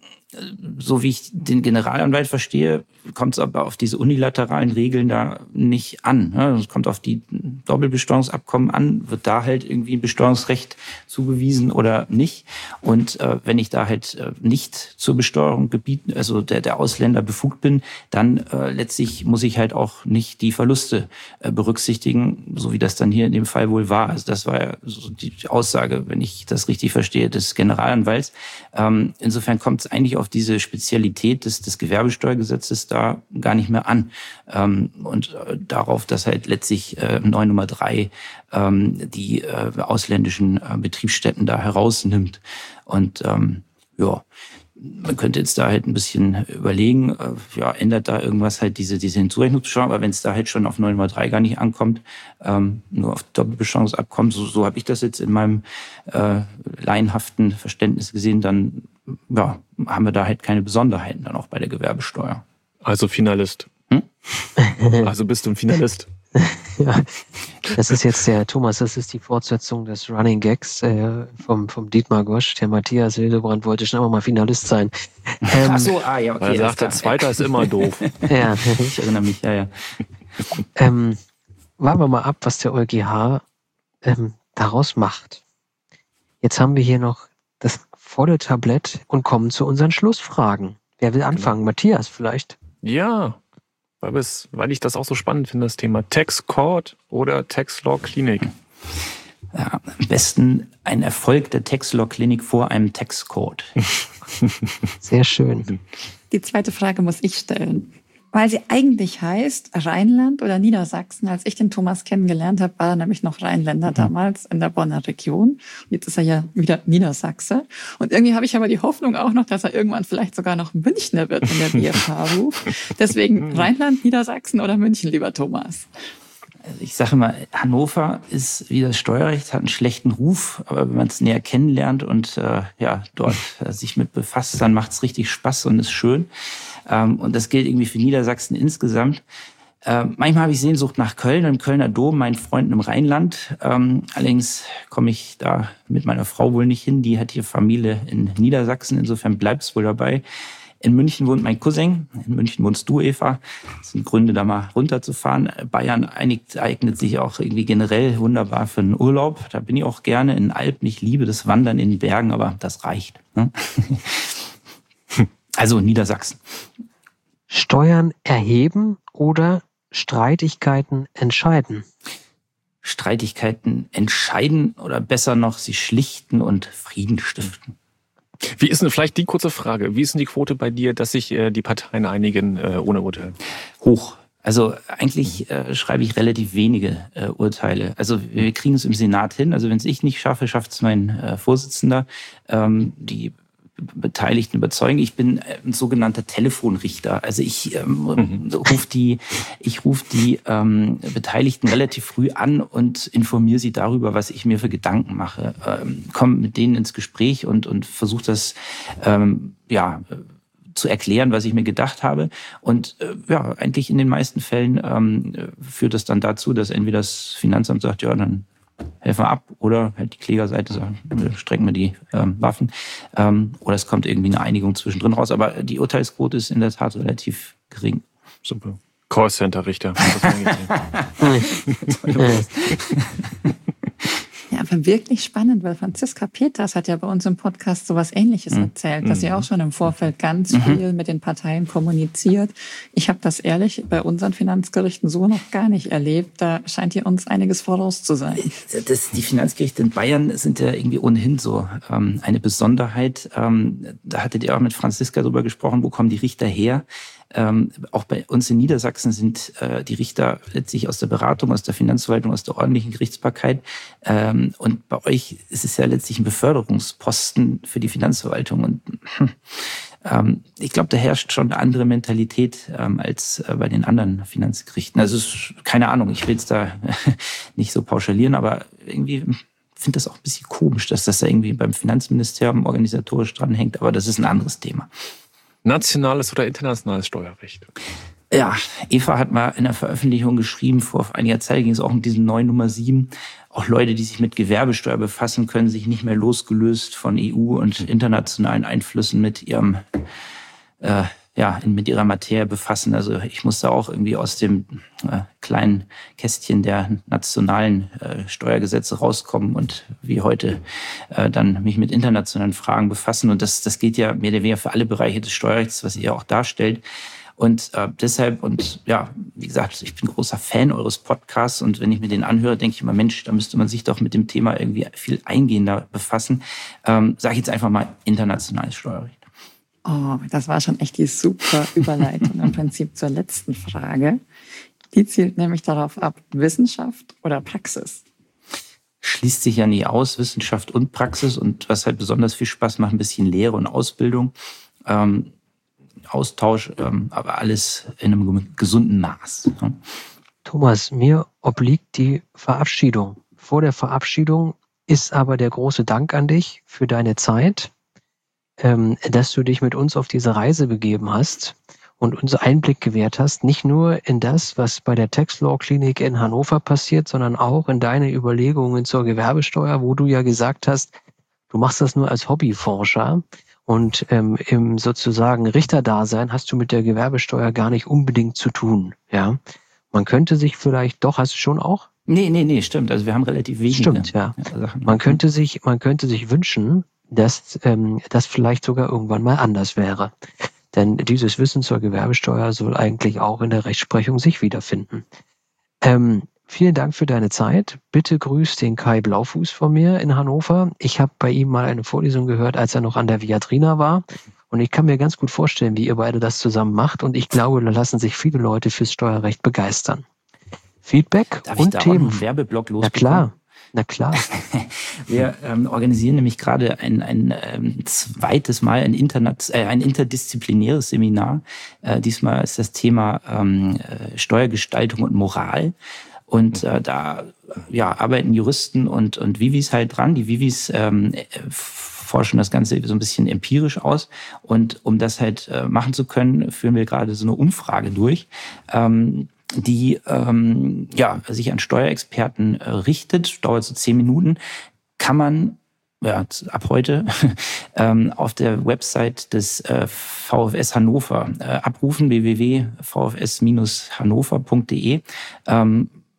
so wie ich den Generalanwalt verstehe, kommt es aber auf diese unilateralen Regeln da nicht an. Es kommt auf die Doppelbesteuerungsabkommen an, wird da halt irgendwie ein Besteuerungsrecht zugewiesen oder nicht. Und äh, wenn ich da halt äh, nicht zur Besteuerung gebieten, also der, der Ausländer befugt bin, dann äh, letztlich muss ich halt auch nicht die Verluste äh, berücksichtigen, so wie das dann hier in dem Fall wohl war. Also das war ja so die Aussage, wenn ich das richtig verstehe, des Generalanwalts. Ähm, insofern kommt es eigentlich auf diese Spezialität des, des Gewerbesteuergesetzes da gar nicht mehr an. Ähm, und äh, darauf, dass halt letztlich äh, neun Nummer drei ähm, die äh, ausländischen äh, Betriebsstätten da herausnimmt. Und ähm, ja, man könnte jetzt da halt ein bisschen überlegen, äh, ja, ändert da irgendwas halt diese diese Hinzurechnungsbesteuerung, aber wenn es da halt schon auf neun Nummer drei gar nicht ankommt, ähm, nur auf Doppelbesteuerungsabkommen, so, so habe ich das jetzt in meinem äh, laienhaften Verständnis gesehen, dann ja, haben wir da halt keine Besonderheiten dann auch bei der Gewerbesteuer. Also Finalist. Hm? Also bist du ein Finalist. Ja, das ist jetzt der, Thomas, das ist die Fortsetzung des Running Gags äh, vom, vom Dietmar Gosch. Der Matthias Hildebrand wollte schon immer mal Finalist sein. Ähm, Ach so, ah ja, okay. Weil er sagt, der Zweite ist immer doof. Ja, ich erinnere mich, ja, ja. Ähm, warten wir mal ab, was der EuGH ähm, daraus macht. Jetzt haben wir hier noch das volle Tablett und kommen zu unseren Schlussfragen. Wer will anfangen? Genau. Matthias vielleicht? Ja, weil, es, weil ich das auch so spannend finde, das Thema Tax Court oder Tax Law Clinic. Ja, am besten ein Erfolg der Tax Law Clinic vor einem Tax Court. Sehr schön. Die zweite Frage muss ich stellen. Weil sie eigentlich heißt Rheinland oder Niedersachsen. Als ich den Thomas kennengelernt habe, war er nämlich noch Rheinländer damals in der Bonner Region. Jetzt ist er ja wieder Niedersachse. Und irgendwie habe ich aber die Hoffnung auch noch, dass er irgendwann vielleicht sogar noch Münchner wird, wenn der B F H ruft. Deswegen Rheinland, Niedersachsen oder München, lieber Thomas? Also ich sage mal, Hannover ist wie das Steuerrecht, hat einen schlechten Ruf, aber wenn man es näher kennenlernt und äh, ja dort äh, sich mit befasst, dann macht es richtig Spaß und ist schön. Ähm, und das gilt irgendwie für Niedersachsen insgesamt. Ähm, manchmal habe ich Sehnsucht nach Köln, im Kölner Dom, meinen Freunden im Rheinland. Ähm, allerdings komme ich da mit meiner Frau wohl nicht hin. Die hat hier Familie in Niedersachsen, insofern bleibt es wohl dabei. In München wohnt mein Cousin. In München wohnst du, Eva. Das sind Gründe, da mal runterzufahren. Bayern einigt, eignet sich auch irgendwie generell wunderbar für einen Urlaub. Da bin ich auch gerne in den Alpen. Ich liebe das Wandern in den Bergen, aber das reicht. Ne? Also Niedersachsen. Steuern erheben oder Streitigkeiten entscheiden? Streitigkeiten entscheiden oder besser noch, sie schlichten und Frieden stiften. Wie ist denn vielleicht die kurze Frage, wie ist denn die Quote bei dir, dass sich äh, die Parteien einigen äh, ohne Urteil? Hoch. Also eigentlich äh, schreibe ich relativ wenige äh, Urteile. Also wir kriegen es im Senat hin. Also wenn es ich nicht schaffe, schafft es mein äh, Vorsitzender. Ähm, die Beteiligten überzeugen. Ich bin ein sogenannter Telefonrichter. Also ich ähm, mhm. rufe die, ich rufe die ähm, Beteiligten relativ früh an und informiere sie darüber, was ich mir für Gedanken mache. Ähm, komme mit denen ins Gespräch und und versuche das ähm, ja zu erklären, was ich mir gedacht habe. Und äh, ja, eigentlich in den meisten Fällen ähm, führt das dann dazu, dass entweder das Finanzamt sagt, ja, dann helfen wir ab, oder halt die Klägerseite sagt, strecken wir die ähm, Waffen. Ähm, oder es kommt irgendwie eine Einigung zwischendrin raus. Aber die Urteilsquote ist in der Tat relativ gering. Super. Callcenter-Richter. Ja, aber wirklich spannend, weil Franziska Peters hat ja bei uns im Podcast sowas Ähnliches mhm. erzählt, dass sie auch schon im Vorfeld ganz mhm. viel mit den Parteien kommuniziert. Ich habe das ehrlich bei unseren Finanzgerichten so noch gar nicht erlebt. Da scheint hier uns einiges voraus zu sein. Das, die Finanzgerichte in Bayern sind ja irgendwie ohnehin so ähm, eine Besonderheit. Ähm, da hattet ihr auch mit Franziska drüber gesprochen, wo kommen die Richter her? Ähm, auch bei uns in Niedersachsen sind äh, die Richter letztlich aus der Beratung, aus der Finanzverwaltung, aus der ordentlichen Gerichtsbarkeit. Ähm, und bei euch ist es ja letztlich ein Beförderungsposten für die Finanzverwaltung. Und hm, ähm, ich glaube, da herrscht schon eine andere Mentalität ähm, als äh, bei den anderen Finanzgerichten. Also es ist, keine Ahnung, ich will es da nicht so pauschalieren, aber irgendwie finde das auch ein bisschen komisch, dass das da irgendwie beim Finanzministerium organisatorisch dranhängt. Aber das ist ein anderes Thema. Nationales oder internationales Steuerrecht? Ja, Eva hat mal in der Veröffentlichung geschrieben, vor einiger Zeit ging es auch um diesen neuen Nummer sieben. Auch Leute, die sich mit Gewerbesteuer befassen, können sich nicht mehr losgelöst von E U und internationalen Einflüssen mit ihrem äh, ja, mit ihrer Materie befassen. Also ich musste auch irgendwie aus dem äh, kleinen Kästchen der nationalen äh, Steuergesetze rauskommen und wie heute äh, dann mich mit internationalen Fragen befassen. Und das, das gilt ja mehr oder weniger für alle Bereiche des Steuerrechts, was ihr auch darstellt. Und äh, deshalb, und ja, wie gesagt, ich bin großer Fan eures Podcasts und wenn ich mir den anhöre, denke ich immer, Mensch, da müsste man sich doch mit dem Thema irgendwie viel eingehender befassen. Ähm, sage ich jetzt einfach mal internationales Steuerrecht. Oh, das war schon echt die super Überleitung im Prinzip zur letzten Frage. Die zielt nämlich darauf ab, Wissenschaft oder Praxis? Schließt sich ja nie aus, Wissenschaft und Praxis. Und was halt besonders viel Spaß macht, ein bisschen Lehre und Ausbildung, ähm, Austausch, ähm, aber alles in einem gesunden Maß. Ja. Thomas, mir obliegt die Verabschiedung. Vor der Verabschiedung ist aber der große Dank an dich für deine Zeit, dass du dich mit uns auf diese Reise begeben hast und uns Einblick gewährt hast, nicht nur in das, was bei der Tax Law Klinik in Hannover passiert, sondern auch in deine Überlegungen zur Gewerbesteuer, wo du ja gesagt hast, du machst das nur als Hobbyforscher und ähm, im sozusagen Richterdasein hast du mit der Gewerbesteuer gar nicht unbedingt zu tun. Ja, man könnte sich vielleicht doch, hast du schon auch? Nee, nee, nee, stimmt. Also wir haben relativ wenige Stimmt, ja. Sachen. Man könnte sich, man könnte sich wünschen, dass ähm, das vielleicht sogar irgendwann mal anders wäre. Denn dieses Wissen zur Gewerbesteuer soll eigentlich auch in der Rechtsprechung sich wiederfinden. Ähm, vielen Dank für deine Zeit. Bitte grüß den Kai Blaufuß von mir in Hannover. Ich habe bei ihm mal eine Vorlesung gehört, als er noch an der Viadrina war. Und ich kann mir ganz gut vorstellen, wie ihr beide das zusammen macht. Und ich glaube, da lassen sich viele Leute fürs Steuerrecht begeistern. Feedback Darf und ich da Themen. Auch einen Werbeblock losbekommen? Na klar. Na klar. Wir ähm, organisieren nämlich gerade ein, ein ähm, zweites Mal ein, Internet, äh, ein interdisziplinäres Seminar. Äh, diesmal ist das Thema ähm, Steuergestaltung und Moral. Und äh, da ja, arbeiten Juristen und, und Vivis halt dran. Die Vivis ähm, forschen das Ganze so ein bisschen empirisch aus. Und um das halt äh, machen zu können, führen wir gerade so eine Umfrage durch. Ähm, die ähm, ja sich an Steuerexperten äh, richtet, dauert so zehn Minuten, kann man ja, ab heute ähm, auf der Website des äh, V F S Hannover äh, abrufen, w w w punkt v f s Bindestrich hannover punkt d e. Ähm,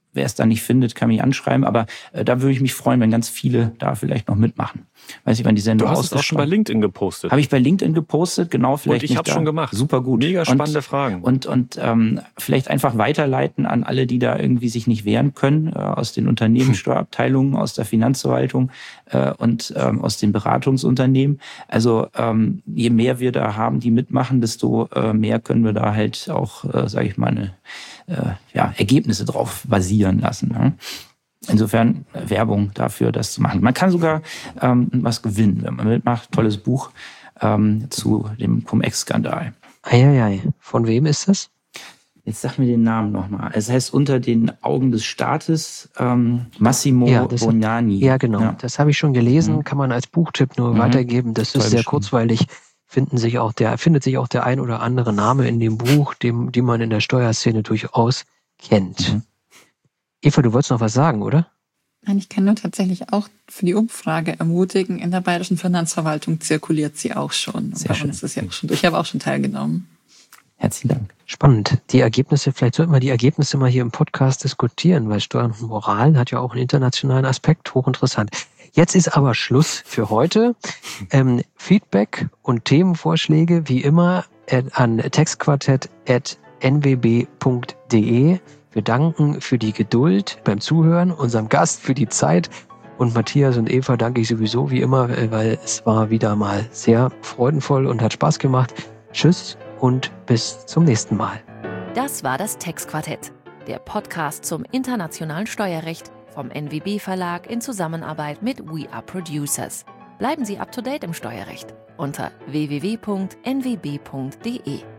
wer es da nicht findet, kann mich anschreiben. Aber äh, da würde ich mich freuen, wenn ganz viele da vielleicht noch mitmachen. Weiß ich, wann die Sendung ausgestrahlt. Du hast es auch schon bei LinkedIn gepostet. Habe ich bei LinkedIn gepostet, genau. Vielleicht und ich habe schon gemacht. Super gut. Mega spannende und, Fragen. Und, und ähm, vielleicht einfach weiterleiten an alle, die da irgendwie sich nicht wehren können, äh, aus den Unternehmenssteuerabteilungen, aus der Finanzverwaltung äh, und ähm, aus den Beratungsunternehmen. Also ähm, je mehr wir da haben, die mitmachen, desto äh, mehr können wir da halt auch, äh, sage ich mal, eine, äh, ja, Ergebnisse drauf basieren lassen. Ne? Insofern Werbung dafür, das zu machen. Man kann sogar ähm, was gewinnen, wenn man mitmacht. Tolles Buch ähm, zu dem Cum-Ex-Skandal. Eieiei. Von wem ist das? Jetzt sag mir den Namen nochmal. Es heißt Unter den Augen des Staates ähm, Massimo ja, das, Bognani. Ja, genau. Ja. Das habe ich schon gelesen. Mhm. Kann man als Buchtipp nur mhm. weitergeben. Das Toll ist sehr kurzweilig. Finden sich auch der, findet sich auch der ein oder andere Name in dem Buch, dem, die man in der Steuerszene durchaus kennt. Mhm. Eva, du wolltest noch was sagen, oder? Nein, ich kann nur tatsächlich auch für die Umfrage ermutigen. In der Bayerischen Finanzverwaltung zirkuliert sie auch schon. Sehr schön. Ist es ja auch schon. Ich habe auch schon teilgenommen. Herzlichen Dank. Spannend. Die Ergebnisse, vielleicht sollten wir die Ergebnisse mal hier im Podcast diskutieren, weil Steuern und Moral hat ja auch einen internationalen Aspekt. Hochinteressant. Jetzt ist aber Schluss für heute. Ähm, Feedback und Themenvorschläge wie immer an textquartett at n w b punkt d e. Wir danken für die Geduld beim Zuhören, unserem Gast für die Zeit und Matthias und Eva danke ich sowieso wie immer, weil es war wieder mal sehr freudenvoll und hat Spaß gemacht. Tschüss und bis zum nächsten Mal. Das war das Textquartett, der Podcast zum internationalen Steuerrecht vom N W B Verlag in Zusammenarbeit mit We Are Producers. Bleiben Sie up to date im Steuerrecht unter w w w punkt n w b punkt d e.